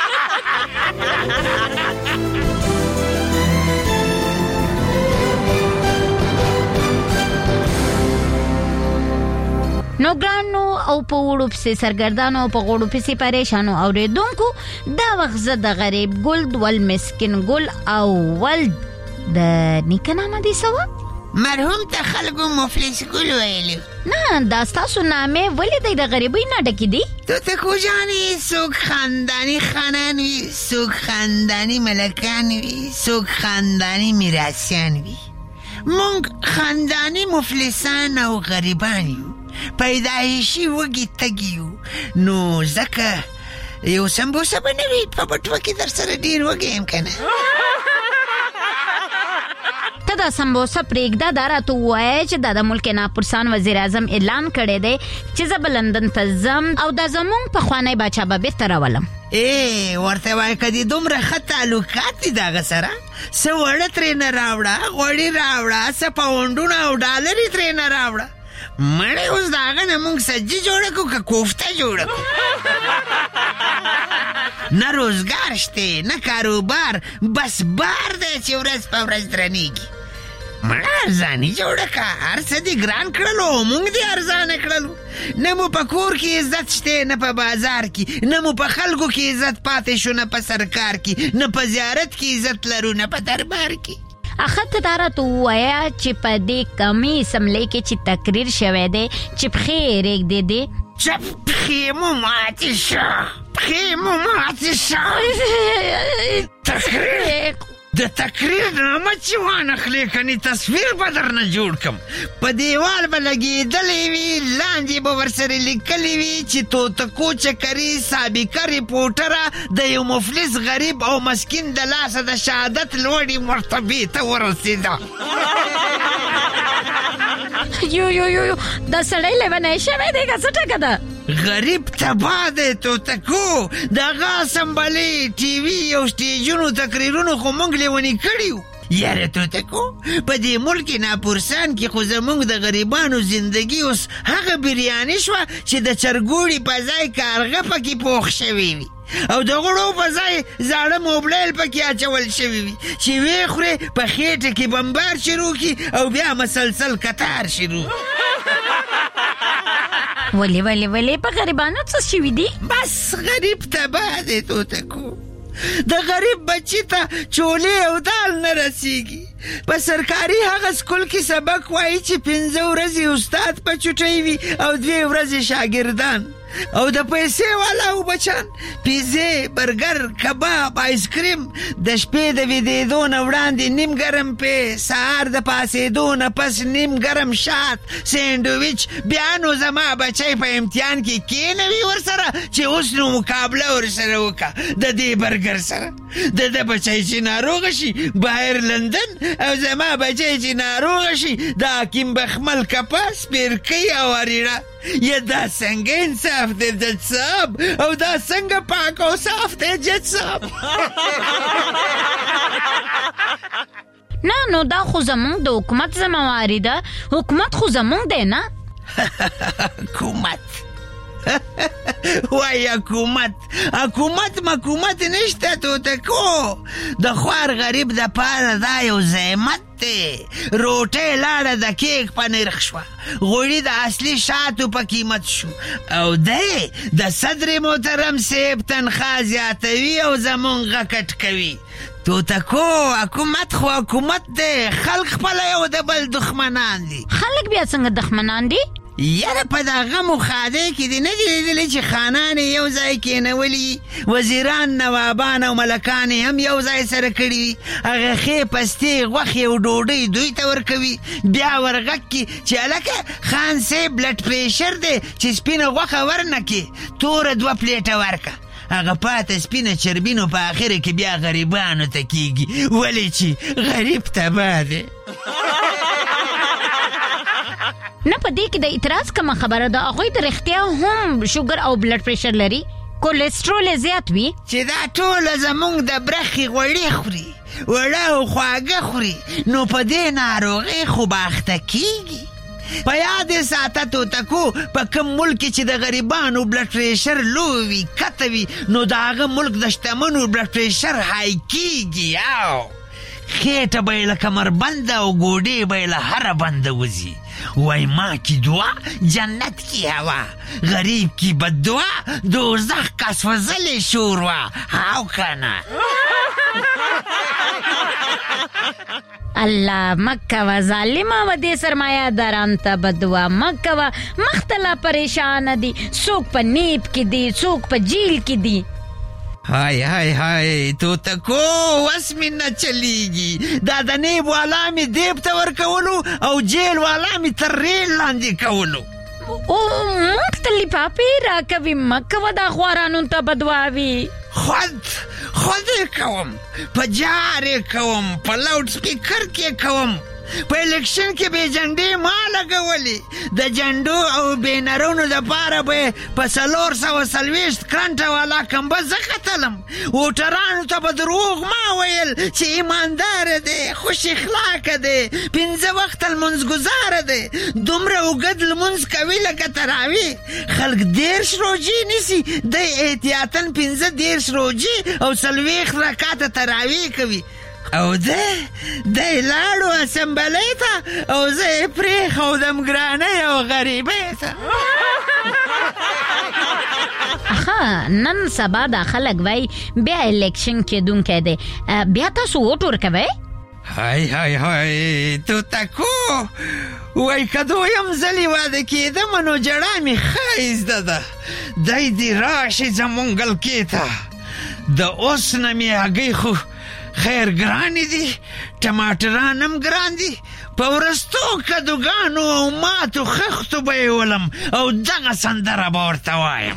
نو ګرانو او په وړو پسې سرګردانو او په غوړو پسې پریشانو اورېدونکو، دا وخت زه د غریب ګل ول مسکین ګل او ول د نیکه نامه دې څه وه؟ مرحوم ته خلکو مفلس ګل ویلو. نه دا ستاسو نامې ولې دی د غریبۍ نه ډکې دي؟ توتکو جانې څوک خانداني خانان وي، څوک خانداني ملکان وي، څوک خانداني میراثیان وي. مونږ خانداني مفلسان او غریبان یو، پیدایشي وږي تږي یو. نو ځکه یو سمبوسه به نه وي په بټوه کې در سره ډېر وږی یم که نه. ته دا سمبوسه پرېږده، دا راته ووایه چې دا د ملک ناپرسان وزیر اعظم اعلان کړی دی چې زه به لندن ته ځم او دا زمونږ پخوانی باچا به بېرته راولم. ای ورته وایه که دې دومره ښه تعلقات دي د هغه سره، څه وړه ترېنه راوړه، غوړي راوړه، څه پاونډونه او ډالرې ترېنه راوړه. مړی اوس د هغه نه مونږ سجي جوړه کړو که کوفته جوړه کړو. نه روزګار شته نه کاروبار، بس بار دی چې ورځ په ورځ درنېږي. مړه ارزاني جوړه که، هر څه دې ګران کړلو او مونږ دې ارزانه کړلو. نه مو په کور کې عزت شته نه په بازار کې، نه مو په خلکو کې عزت پاتې شو نه په سرکار کې، نه په زیارت کې عزت لرو نه په دربار کې. اخه ته دا راته ووایه چې په دې کمې اسمبلۍ کې چې تقریر شوی دی چې پښې یې رېږدې دی. چپ پښې مو ماتې شه، پښې مو ماتې شه. تقریر د تقریر نامه چې وانخلې کنې تصویر به درنه جوړ کم، په دیوال به لګېدلی وي، لاندې به ورسره لیکلی وي چې توتکو چکري سابقه ریپورټره د یو مفلس غریب او مسکین د لاسه د شهادت لوړې مرتبې ته ورسېده. یو یو یو دا سړی لیونی شوی دی که څه ټکه ده؟ غریب تباه دی توتکو. د هغه اسمبلۍ ټي وي او سټیجونو تقریرونو خو موږ لیوني کړي وو. یاره توتکو په دې ملک ناپرسان کې خو زموږ د غریبانو زندگی اوس هغه بریاني شوه چې د چرګوړي په ځای کارغه پکې پوخ شوی وي او د غړو په ځای زاړه موبلایل پکې اچول شوي وي چې ویې خورې په خېټه کې بمبار شروع کړي او بیا مسلسل کتار شروع. ولې ولې ولې په غریبانو څه شوي دي؟ بس غریب تباه دی توتکو. د غریب بچی ته چولې او دال نه رسیږي. په سرکاري هغه سکول کې سبق وایي چې پنځه ورځې استاد په چوټۍ وي او دوې ورځې شاګردان او د پیسې والا او بچان پیزې، برګر، کباب، آیسکریم، د شپې د ویدېدو نه وړاندې نیم ګرم پی، سهار د پاسېدو نه پس نیم ګرم شات، سینډویچ. بیا نو زما بچی په امتحان کې کېنوي ورسره چې اوس نو مقابله ورسره وکړه د دې برګر سره. د ده بچی چې ناروغه شي بهر لندن او زما بچی چې ناروغه شي د حکیم بخمل کپه سپیرکۍ او اریړه. یا دا څنګه انصاف دی جج صاحب او دا څنګه پاک او صاف دی جج صاحب؟ نه نو دا خو زمونږ د حکومت ذمهواري ده. حکومت خو زمونږ دی نه؟ حکومت وای حکومت حکومت مکومت نشته توتکو. د خوار غریب د پاره دا یو زحمت دی. روټۍ لاړه د کیک په نرخ شوه، غوړي د اصلي شاتو په قیمت شو او دی د صدر محترم صاحب تنخواه زیاتوي او زمونږ غکټ کوي. توتکو حکومت خو حکومت دی، خلق خپله یو د بل دښمنان دي. خلق بیا څنګه دښمنان دي؟ یاره په دغه مخاده کې دې نه دي لیدلي چې خانان یو ځای کېنولي، وزیران، نوابان او ملکان هم یو ځای سره کړي وي، هغه ښې پستې غوښې او ډوډۍ دوی ته ورکوي، بیا ورغږ کړي چې هلکه خان صاحب بلډ پریشر دی چې سپینه غوښه ورنه کړي، توره دوه پلیټه ورکه. هغه پاته سپینه چربینو په آخره کې بیا غریبانو ته کېږي، ولې چې غریب تباه دی. نه په دې کې د اعتراض کومه خبره ده؟ هغوی د رښتیا هم شوګر او بلډ پریشر لري، کولیسټرول زیات وي. چې دا ټوله زمونږ د برخې غوړي خوري، وړه او خواږه خوري، نو په دې ناروغۍ خو باخته کېږي. په یاد یې ساته توتکو په کوم ملک چې د غریبانو بلډ پریشر لو وي کته وي نو د هغه ملک د شتمنو بلډ پریشر های کېږي. او خېټه به یې له کمربنده او ګوډې به یې له هره بنده وځي. وای ما کی دعا جنت کی هوا، غریب کی بد دعا دوزخ کا سوزل شوروا. هاو کنه الله مکه و ظالمه و دې سرمایه داران ته بدوا مکه و مختلا پریشان دي څوک په نیب کې دي څوک په جیل کې دي. هاي هاي هاي تو تکو وس من نه چلیږي دا د نیب والا می دیب ته ورکولو او جیل والا می تر ریل لاندې کولو. او مختلی پاپی را کوي مکه و دا خوارانو ته بدواوي. خود خود کوم په جار کوم په لاوډ سپیکر کې کوم په الیکشن کې به جنډې ما لګولې د جنډو او بینرونو لپاره به په څلور سوه څلوېښت کرنټه والا کمبه زه ختلم. ووټرانو ته به دروغ ما ویل چې ایمانداره دی خوش اخلاقه دی پنځه وخته لمونځ ګزاره دی دومره اوږد لمونځ کوي لکه تراویح. خلک دېرش روجې نیسي دی احتیاطاً پنځه دېرش روجې او څلوېښت رکعته تراویح کوي او ده دی لاړو اسمبلۍ ته او زه یې پرېښودم ګرانۍ او غریبۍ ته. ښه نن سبا دا خلک وایي بیا الیکشن کېدونکی دی بیا تاسو ووټ ورکوئ؟ هاي هاي هاي تو تکو وای که دویم ځلې واده کېدم نو جړا مې ښه زده ده دی دې راشي زمونږ ګلکې ته د اوس نه مې هګۍ خو خیر ګرانی دي ټماټران هم ګران دي په ورستو کدوګانو او ماتو خښتو به یې ولم او دغه سندره به ورته وایم.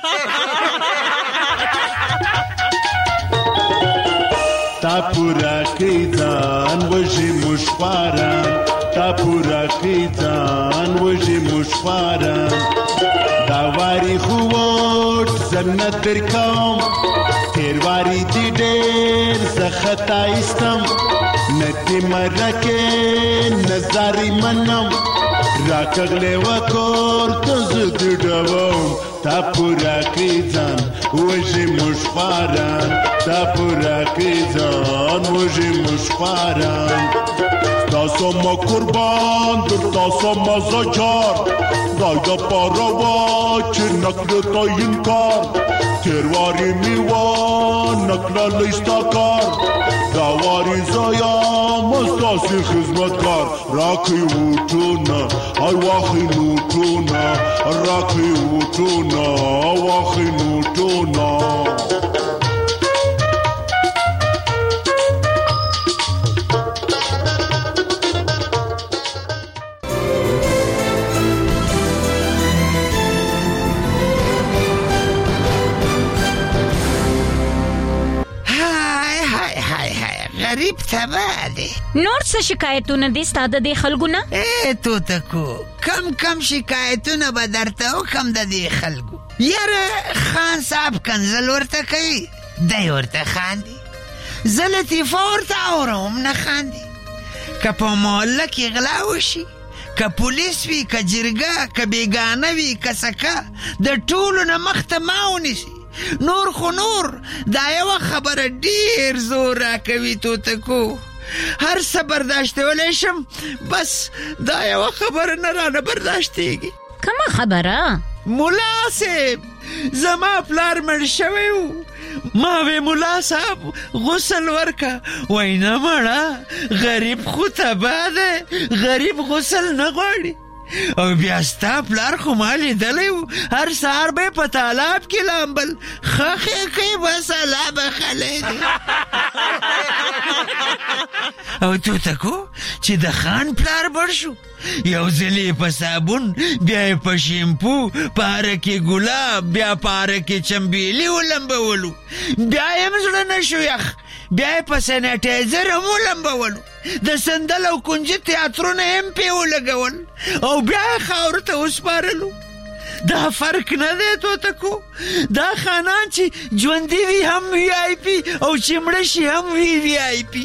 تا پورا کړی ځان وژې موږ خواران تا پورا کړی ځان وژې موږ خواران دا واري خو ووټ زه نه درکوم تیرواری دی ډېر زه خطا ایستم نه دې مرکې نظارې منم راکغلی و کور ته زه دې ډوم تا پورا کړی ځان وژې موږ خواران تا پورا کړی ځان وژې موږ خواران تاسو ما قربان در تاسو ما زجار دا دپاره وه چې نکړې تا انکار تیرواری میوه نکړلی ستا کار دا واري زه یم ستاسې خدمتګار راکړئ ووټونه هر واخئ نوټونه راکړئ ووټونه واخئ نوټونه. غریب تباه دی. نور څه شکایتونه دي ستا د دې خلکو نه؟ ای توتکو کم کم شکایتونه به درته وکم د دې خلکو. یاره خان صاحب کنځل ورته کوي دی ورته خاندي زه لطیفه ورته اورم نه خاندي. که په محله کې غلا وشي که پولیس وي که جرګه که بیګانه وي که سکه د ټولو نه مخته ما ونیسي نور خو نور دا یوه خبره ډیر زور راکوي توتکو هر څه برداشتولی شم بس دا یوه خبره نه رانه برداشتېږي. کومه خبره؟ ملا صاحب زما پلار مړ شوی و ما وی ملا صاحب غسل ورکه وای نه مړه غریب خو تباه دی غریب غسل نه غواړي او بیا ستا پلار خو ما لیدلی و هر سهار به یې په تالاب کې لامبل خښې کوي بس الله بخلی دی. او توتکو چې د خان پلار بړ شو یو ځلې په صابون بیا یې په شیمپو په هره کې ګلاب بیا په هره کې چمبیلي ولمبولو بیا یې هم زړه نه شو یخ بیا یې په سینیټایزر هم ولمبولو د سندل او کنجي تیاترونه هم پې ولګول او بیا یې خاورو ته وسپارلو. دا فرق نه دی توتکو دا خانان چې ژوندي وي هم وي آی پي او چې مړه شي هم وي وي آی پي.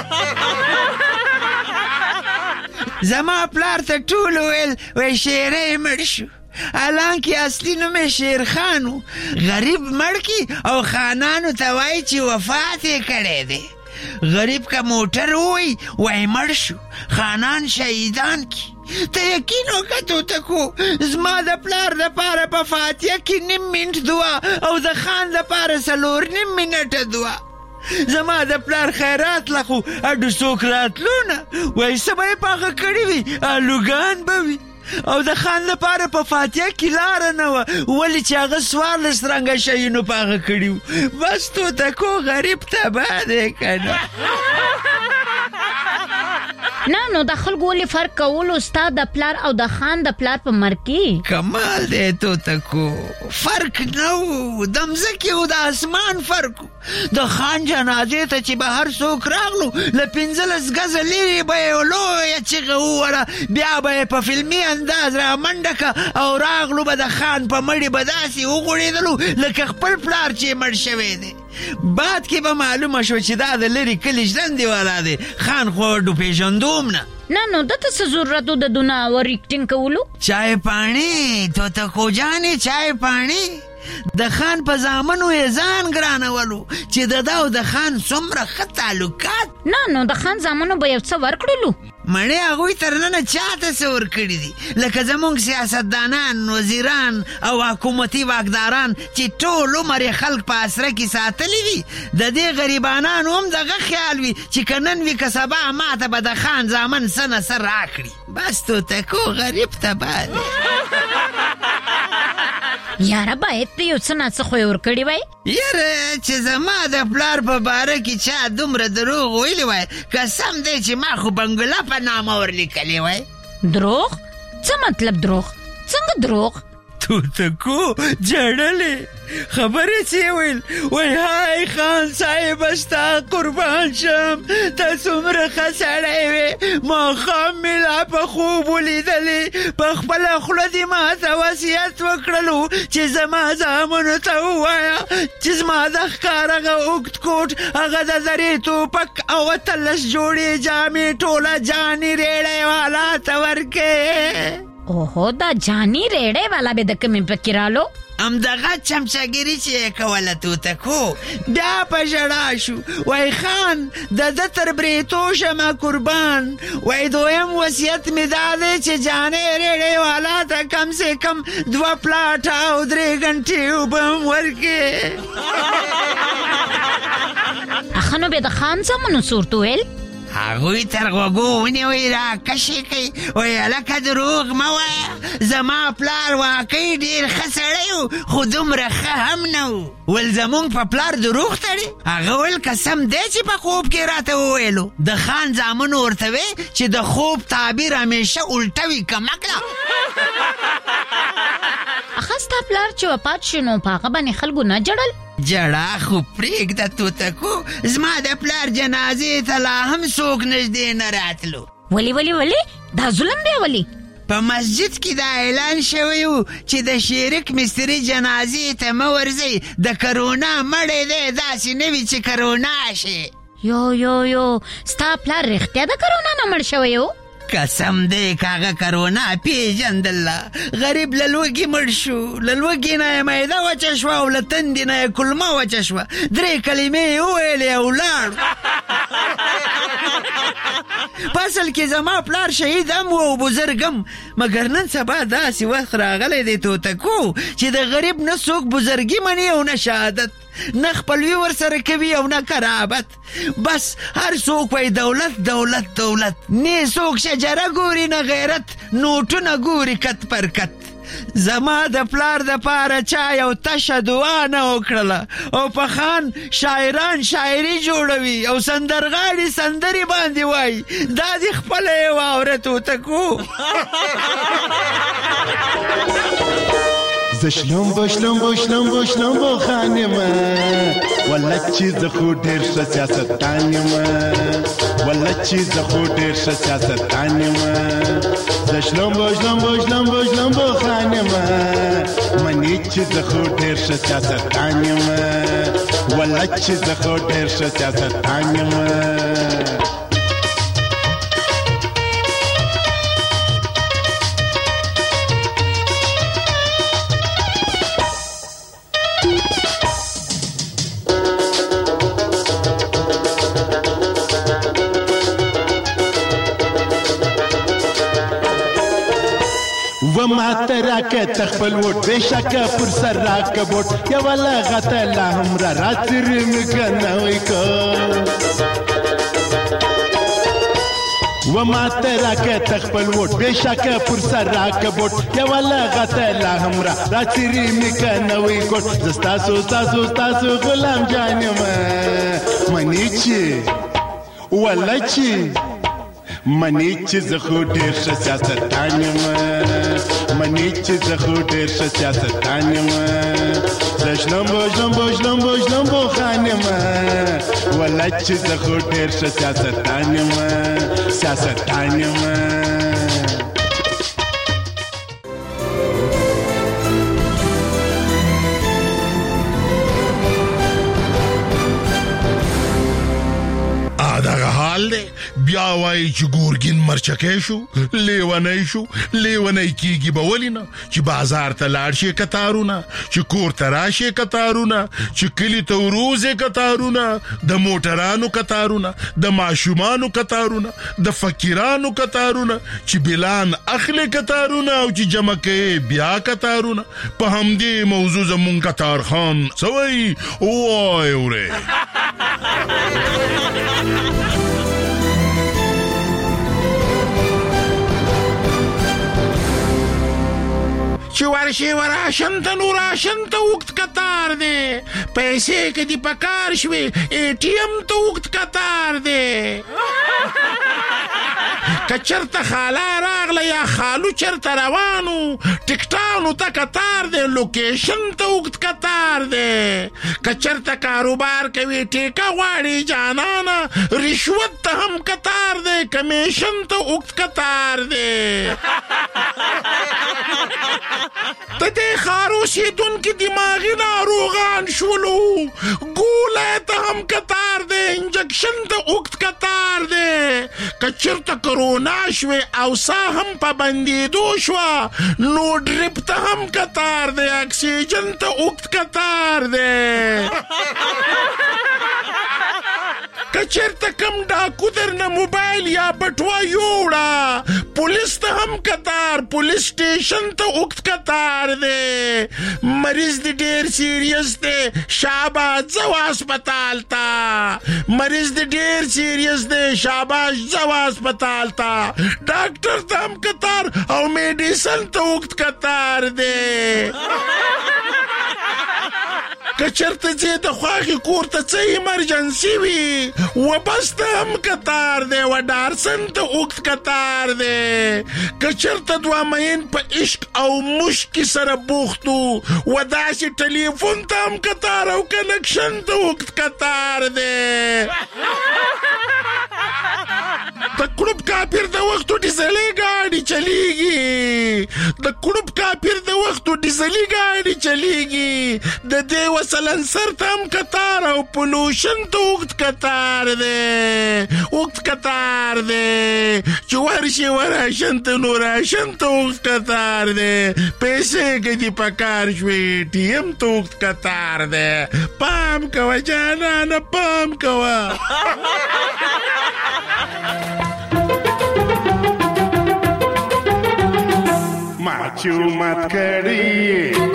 زما پلار ته ټول ویل وی شیری مړ شو حالانکه اصلي نوم یې شیرخان و غریب مړ کی او خانانو ته وایي چې وفات یې کړی دی. غریب که موټر ووی وای مړ شو خانان شهیدان کی. ته یقین وکړه توتکو زما د پلار دپاره په فاتحه کې نیم منټ دعا او د خان دپاره څلور نیم منټه دعا زما د پلار خیرات لا خو اډو څوک راتلو نه وایي څه به یې پاخه کړي وي الوګان به وي او د خان لپاره په فاتحه کې لاره نه وه ولې چې هغه څوارلس رنګه شیونو پاخه کړي وو بس توتکو غریب تباه دی که نه نه نو د خلکو ولې فرق کولو ستا د پلار او د خان د پلار په مرګ کې کمال دی توتکو فرق نه و د مځکې او د اسمان فرق د خان جنازې ته چې به هر څوک راغلو له پنځلس ګزه لرې به یې لویه چیغه ووهله بیا به یې په فلمي انداز رامنډه که او راغلو به د خان په مړي به داسې وغوړېدلو لکه خپل پلار چې مړ شوی دی بعد کې به معلومه شو چې دا د لرې کلي ژرندې والا دی خان خو ډو پېژندوم نه نه نو دته څه ضرورت و د دونه اور ایکټینګ کولو چای پاڼې توتکو جانې چای پاڼې د خان په زامنو یې ځان ګرانولو چې د ده او د خان څومره ښه تعلقات نه نو د خان زامنو به یو څه ورکړلو مړې هغوی تر ننه چاته څه ورکړي دي لکه زموږ سیاستدانان وزیران او حکومتي واکداران چې ټول عمر یې خلک په اسره کې ساتلي وي د دې غریبانانو هم دغه خیال وي چې که نن وي که سبا ماته به د خان زامن څه نه څه راکړي بس توتکو غریب تباه دی یاره باید ته یو څه نه څه خو یې ورکړي وای یاره چې زما د پلار په باره کې چا دومره دروغ ویلي وای قسم دی چې ما خو بنګله په نامه ورلیکلې وای دروغ څه مطلب دروغ څنګه دروغ توتکو جړلې خبرې چې ویل وای هاي خان صاحب ستا قربان شم ته څومره ښه سړی وې ماښام مې لا په خوب ولیدلې په خپله خوله دې ماته وصیت وکړلو چې زما زامنو ته ووایه چې زما د ښکار هغه اوږد کوټ هغه د زرې توپک او اتلس جوړې جامې ټوله جاني ریړی والا ته ورکې اوهو دا جانی ریړی والا به د کومې پکې رالو همدغه چمچهګیري چې یې کوله توتکو بیا په ژړا شو وای خان د ده تر بریتو شمه قربان وای دویم وصیت مې دا دی چې جانې ریړی والا ته کم سے کم دوه پلاټه او درې غنټې اوبه هم ورکې اخه نو به د خان زامنو صورت ویل هغوی تر غوږو ونیوی را کشې کوي وایي هلکه دروغ مه وایه زما پلار واقعي ډېر ښه سړی و خو دومره ښه هم نه و ول زمونږ په پلار دروغ تړي هغه ویل قسم دی چې په خوب کې راته وویلو د خان زامنو ورته وی چې د خوب تعبیر همیشه الټه وي کمکله اخه ستا پلار چې وفات شو نو په هغه باندې خلکو نه جړل جړه خو پرېږده توتکو زما د پلار جنازې ته لا هم څوک نږدې نه راتلو ولې ولې ولې دا ظلم دی ولې په مسجد کې دا اعلان شوی و چې د شریک مستري جنازې ته مه ورځئ د کرونا مړی دی داسې نه وي چې کرونا شي یو یو یو ستا پلار رښتیا د کرونا نه مړ شوی و قسم دی کاغه کرونا پیژندله غریب له لوږې مړ شو له لوږې نه یې معده وچه شوه او له تندې نه یې کلمه وچه شوه درې کلمې یې وویلې او ولاړ په اصل کې زما پلار شهید هم و او بزرګ هم مګر نن سبا داسې وخت راغلی دی توتکو چې د غریب نه څوک بزرګي مني او نه شهادت نه خپلوي ورسره کوي او نه قرابت بس هر څوک وایي دولت دولت دولت نه څوک شجره ګوري نه غیرت نوټونه ګوري کت پر کت زما د پلار د پاره چا یو تشه دعا نه وکړله او په خان شاعران شاعري جوړوي او سندرغاړي سندرې باندې وایي دا دې خپله یې واوره توتکو زشلم بشلم بشلم بشلم با خانمه ولا چیز خود ډیر ښه سیاستدانمه ولا چیز خود ډیر ښه سیاستدانمه زشلم بشلم بشلم بشلم با خانمه منی چیز خود ډیر ښه سیاستدانمه ولا چیز خود ډیر ښه سیاستدانمه و ما ترا که تخپل وټ بشکه پر سر را کبوټ یا ولا غته لا هم را راتر مکنه وای کو و ما ترا که تخپل وټ بشکه پر سر را کبوټ یا ولا غته لا هم را راتر مکنه وای کو زستا سو تاسو تاسو غلام جانم منیچی ولچی منی چې زه خو ډېر ښه سیاستدان یم منی چې زه خو ډېر ښه سیاستدان یم زه شلمبو شلمبو شلمبو شلمبو خان یم ولا چې زه خو ډېر ښه سیاستدان یم سیاستدان یم بیا وای چې ګورګین مرچکې شو لیونی شو لیونی کیږي به ولې نه چې بازار ته لاړ شي کتارونه چې کور ته راشي کتارونه چې کلی ته وروځي کتارونه د موټرانو کتارونه د ماشومانو کتارونه د فقیرانو کتارونه چې بلان اخلي کتارونه او چې جمع کوي بیا کتارونه په همدې موضوع زمون کتار خان سوي وای وره چې ورشي وراشن ته نو راشن ته وخت کتار دی پیسې کې دی پکار شوي ای ټی ایم ته وخت کتار دی کچرته خالا راغله یا خالو چرته روانو ټیکټانو ته کتار دی لوکیشن ته وخت کتار دی کچرته کاروبار کوي ټیکا غواړي جانانا رشوت ته هم کتار دی کمیشن ته وخت کتار دی ته دې خارو شیدونکي دماغي ناروغان شولو ګوله ته هم کتار دی انجکشن ته اوږد کتار دی که چېرته کرونا شوې او ساه هم په بندېدو شوه نو ډریپ ته هم کتار دی اکسیجن ته اوږد کتار دی که چېرته کم ډاکو درنه موبایل یا بټوه یوړه پولیس ته هم کتار پولیس سټیشن ته اوږد کتار دی مریض دی ډېر سیریس دی شاباش ځه هسپتال ته مریض دی ډېر سیریس دی شاباش ځه هسپتال ته ډاکټر ته هم کتار او میډیسن ته اوږد کتار دی که چېرته ځې د خواښې کور ته څه ایمرجنسي وي و بس ته هم کتار دی و ډارسن ته اوږد کتار دی که چېرته دوه مین په عشق او مشکې سره بوخت و و داسې ټلیفون ته هم کتار او کنکشن ته اوږد کتار دی د کړوب کافر د وختو ډیزلي ګاډي چلیږي د کړوب کافر د وختو ډیزلي ګاډي چلیږي د دې وسلنسر ته هم کتار او پولوشن ته اوږد کتار دی اوږد کتار دی چې ورشي وراشن ته نو راشن ته اوږد کتار دی پیسې که دي پکار شوې ټي ایم ته اوږد کتار دی پام کوه جانانه پام کوه چومت کړی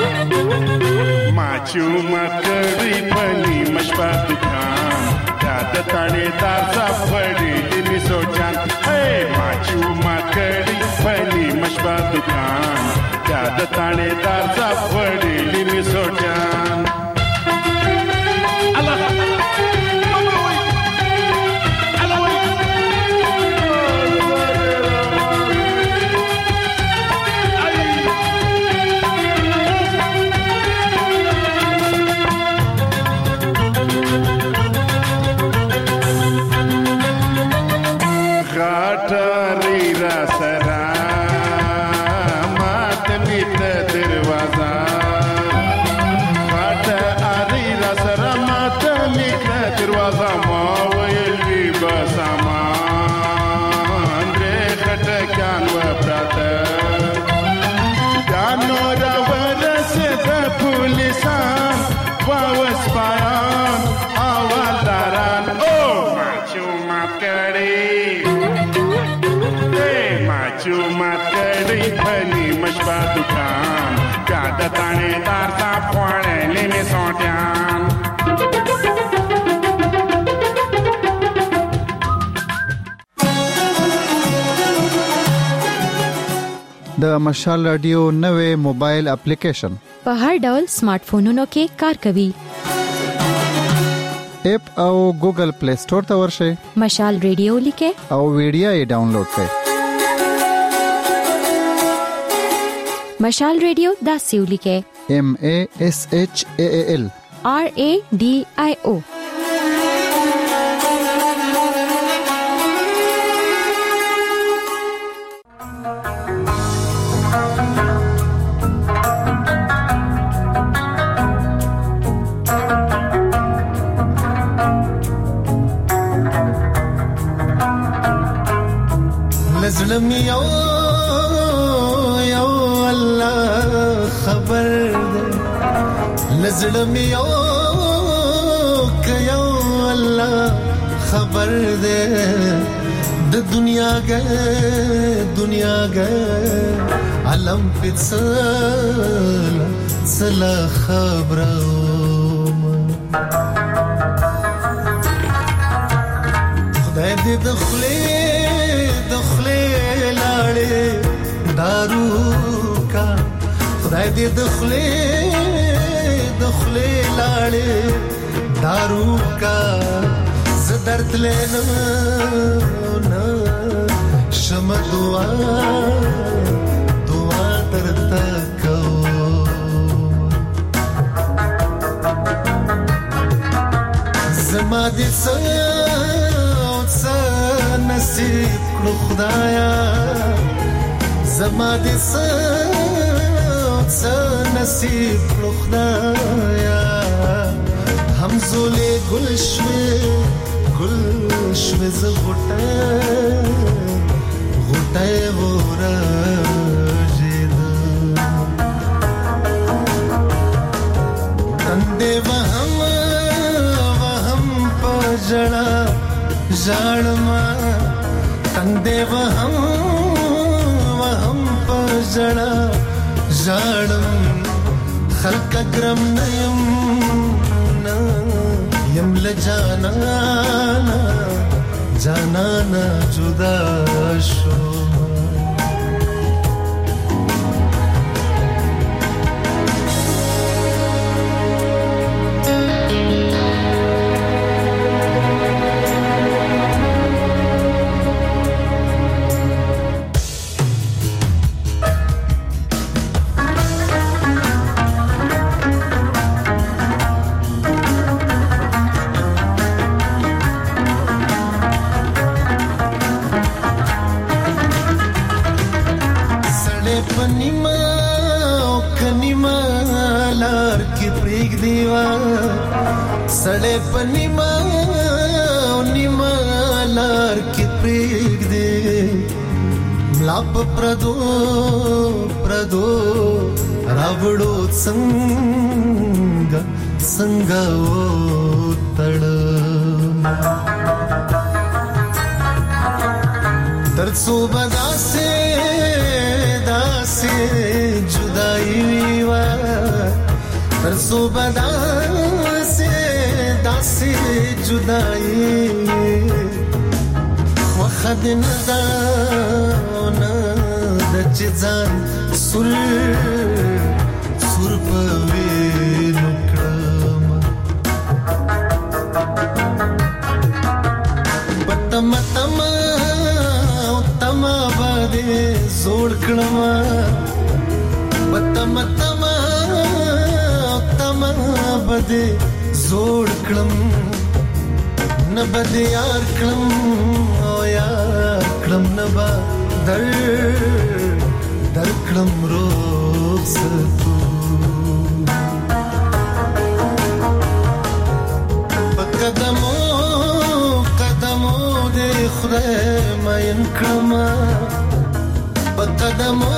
ما چومت کړی پنی مشپا دکان دا د تانه دار سفړی دې سوچان هي ما چومت کړی پنی مشپا دکان دا د تانه دار سفړی دې سوچان دروازه دکان پیاده تانه دار صاحب خوړې لینې سوټیان د مشال رادیو نوې موبایل اپلیکیشن په هر ډول سمارټ فونونو کې کار کوي. اپ او ګوګل پلی سٹور ته ورشئ. مشال رادیو لیکه او ویډیو یې ډاونلوډ کړئ. مشال رادیو دا سیو لیکه M A S H A A L R A D I O. لزلم یو یو الله خبر ده لزلم یو ک یو الله خبر ده د دنیا ګه دنیا ګه علم پڅل سلا خبرو خدای دې دخلې دخلې لاړې دارو کا خدای دې دخلې دخلې لاړې دارو کا زدرت لینا نا شم دعا دعا درتا کو زما دې نصیب کړو خدایا زما دې څه نصیب کړو خدایا همزولې ګل شوې ګل شوې ز غټه غټه ورځید اندې وهم وهم پجړا ژړما تنگ دې وهم وهم پجړا ژړم خلق کرم نیم نا یم لجانا جانا نا جدا شو सड़े पनिमा निमा लार के प्रेग दे लाप प्रदो प्रदो रावड़ो संग संगा ओ तड़ तरसो बदा से दासे जुदाई वा तरसो बदा से दासी जुदाई وخد ندا د چزان سر سر پوي نکړم پتم تم تم باندې زوړ کړم پتم تم تم باندې زوړ کړم نبد یار کړم او یار کړم نبا در در کړم روز تو قدمو قدمو دې خدای مې کړم قدمو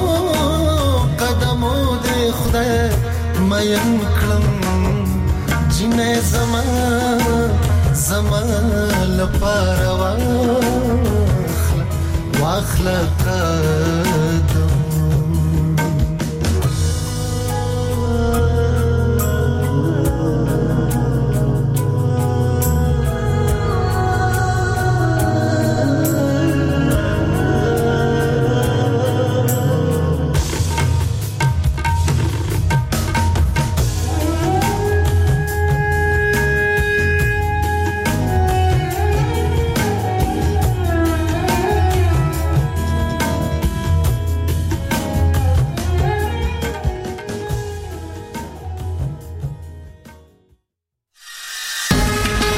قدمو دې خدای مې کړم جنې زما زما لپاره واخلا واخلا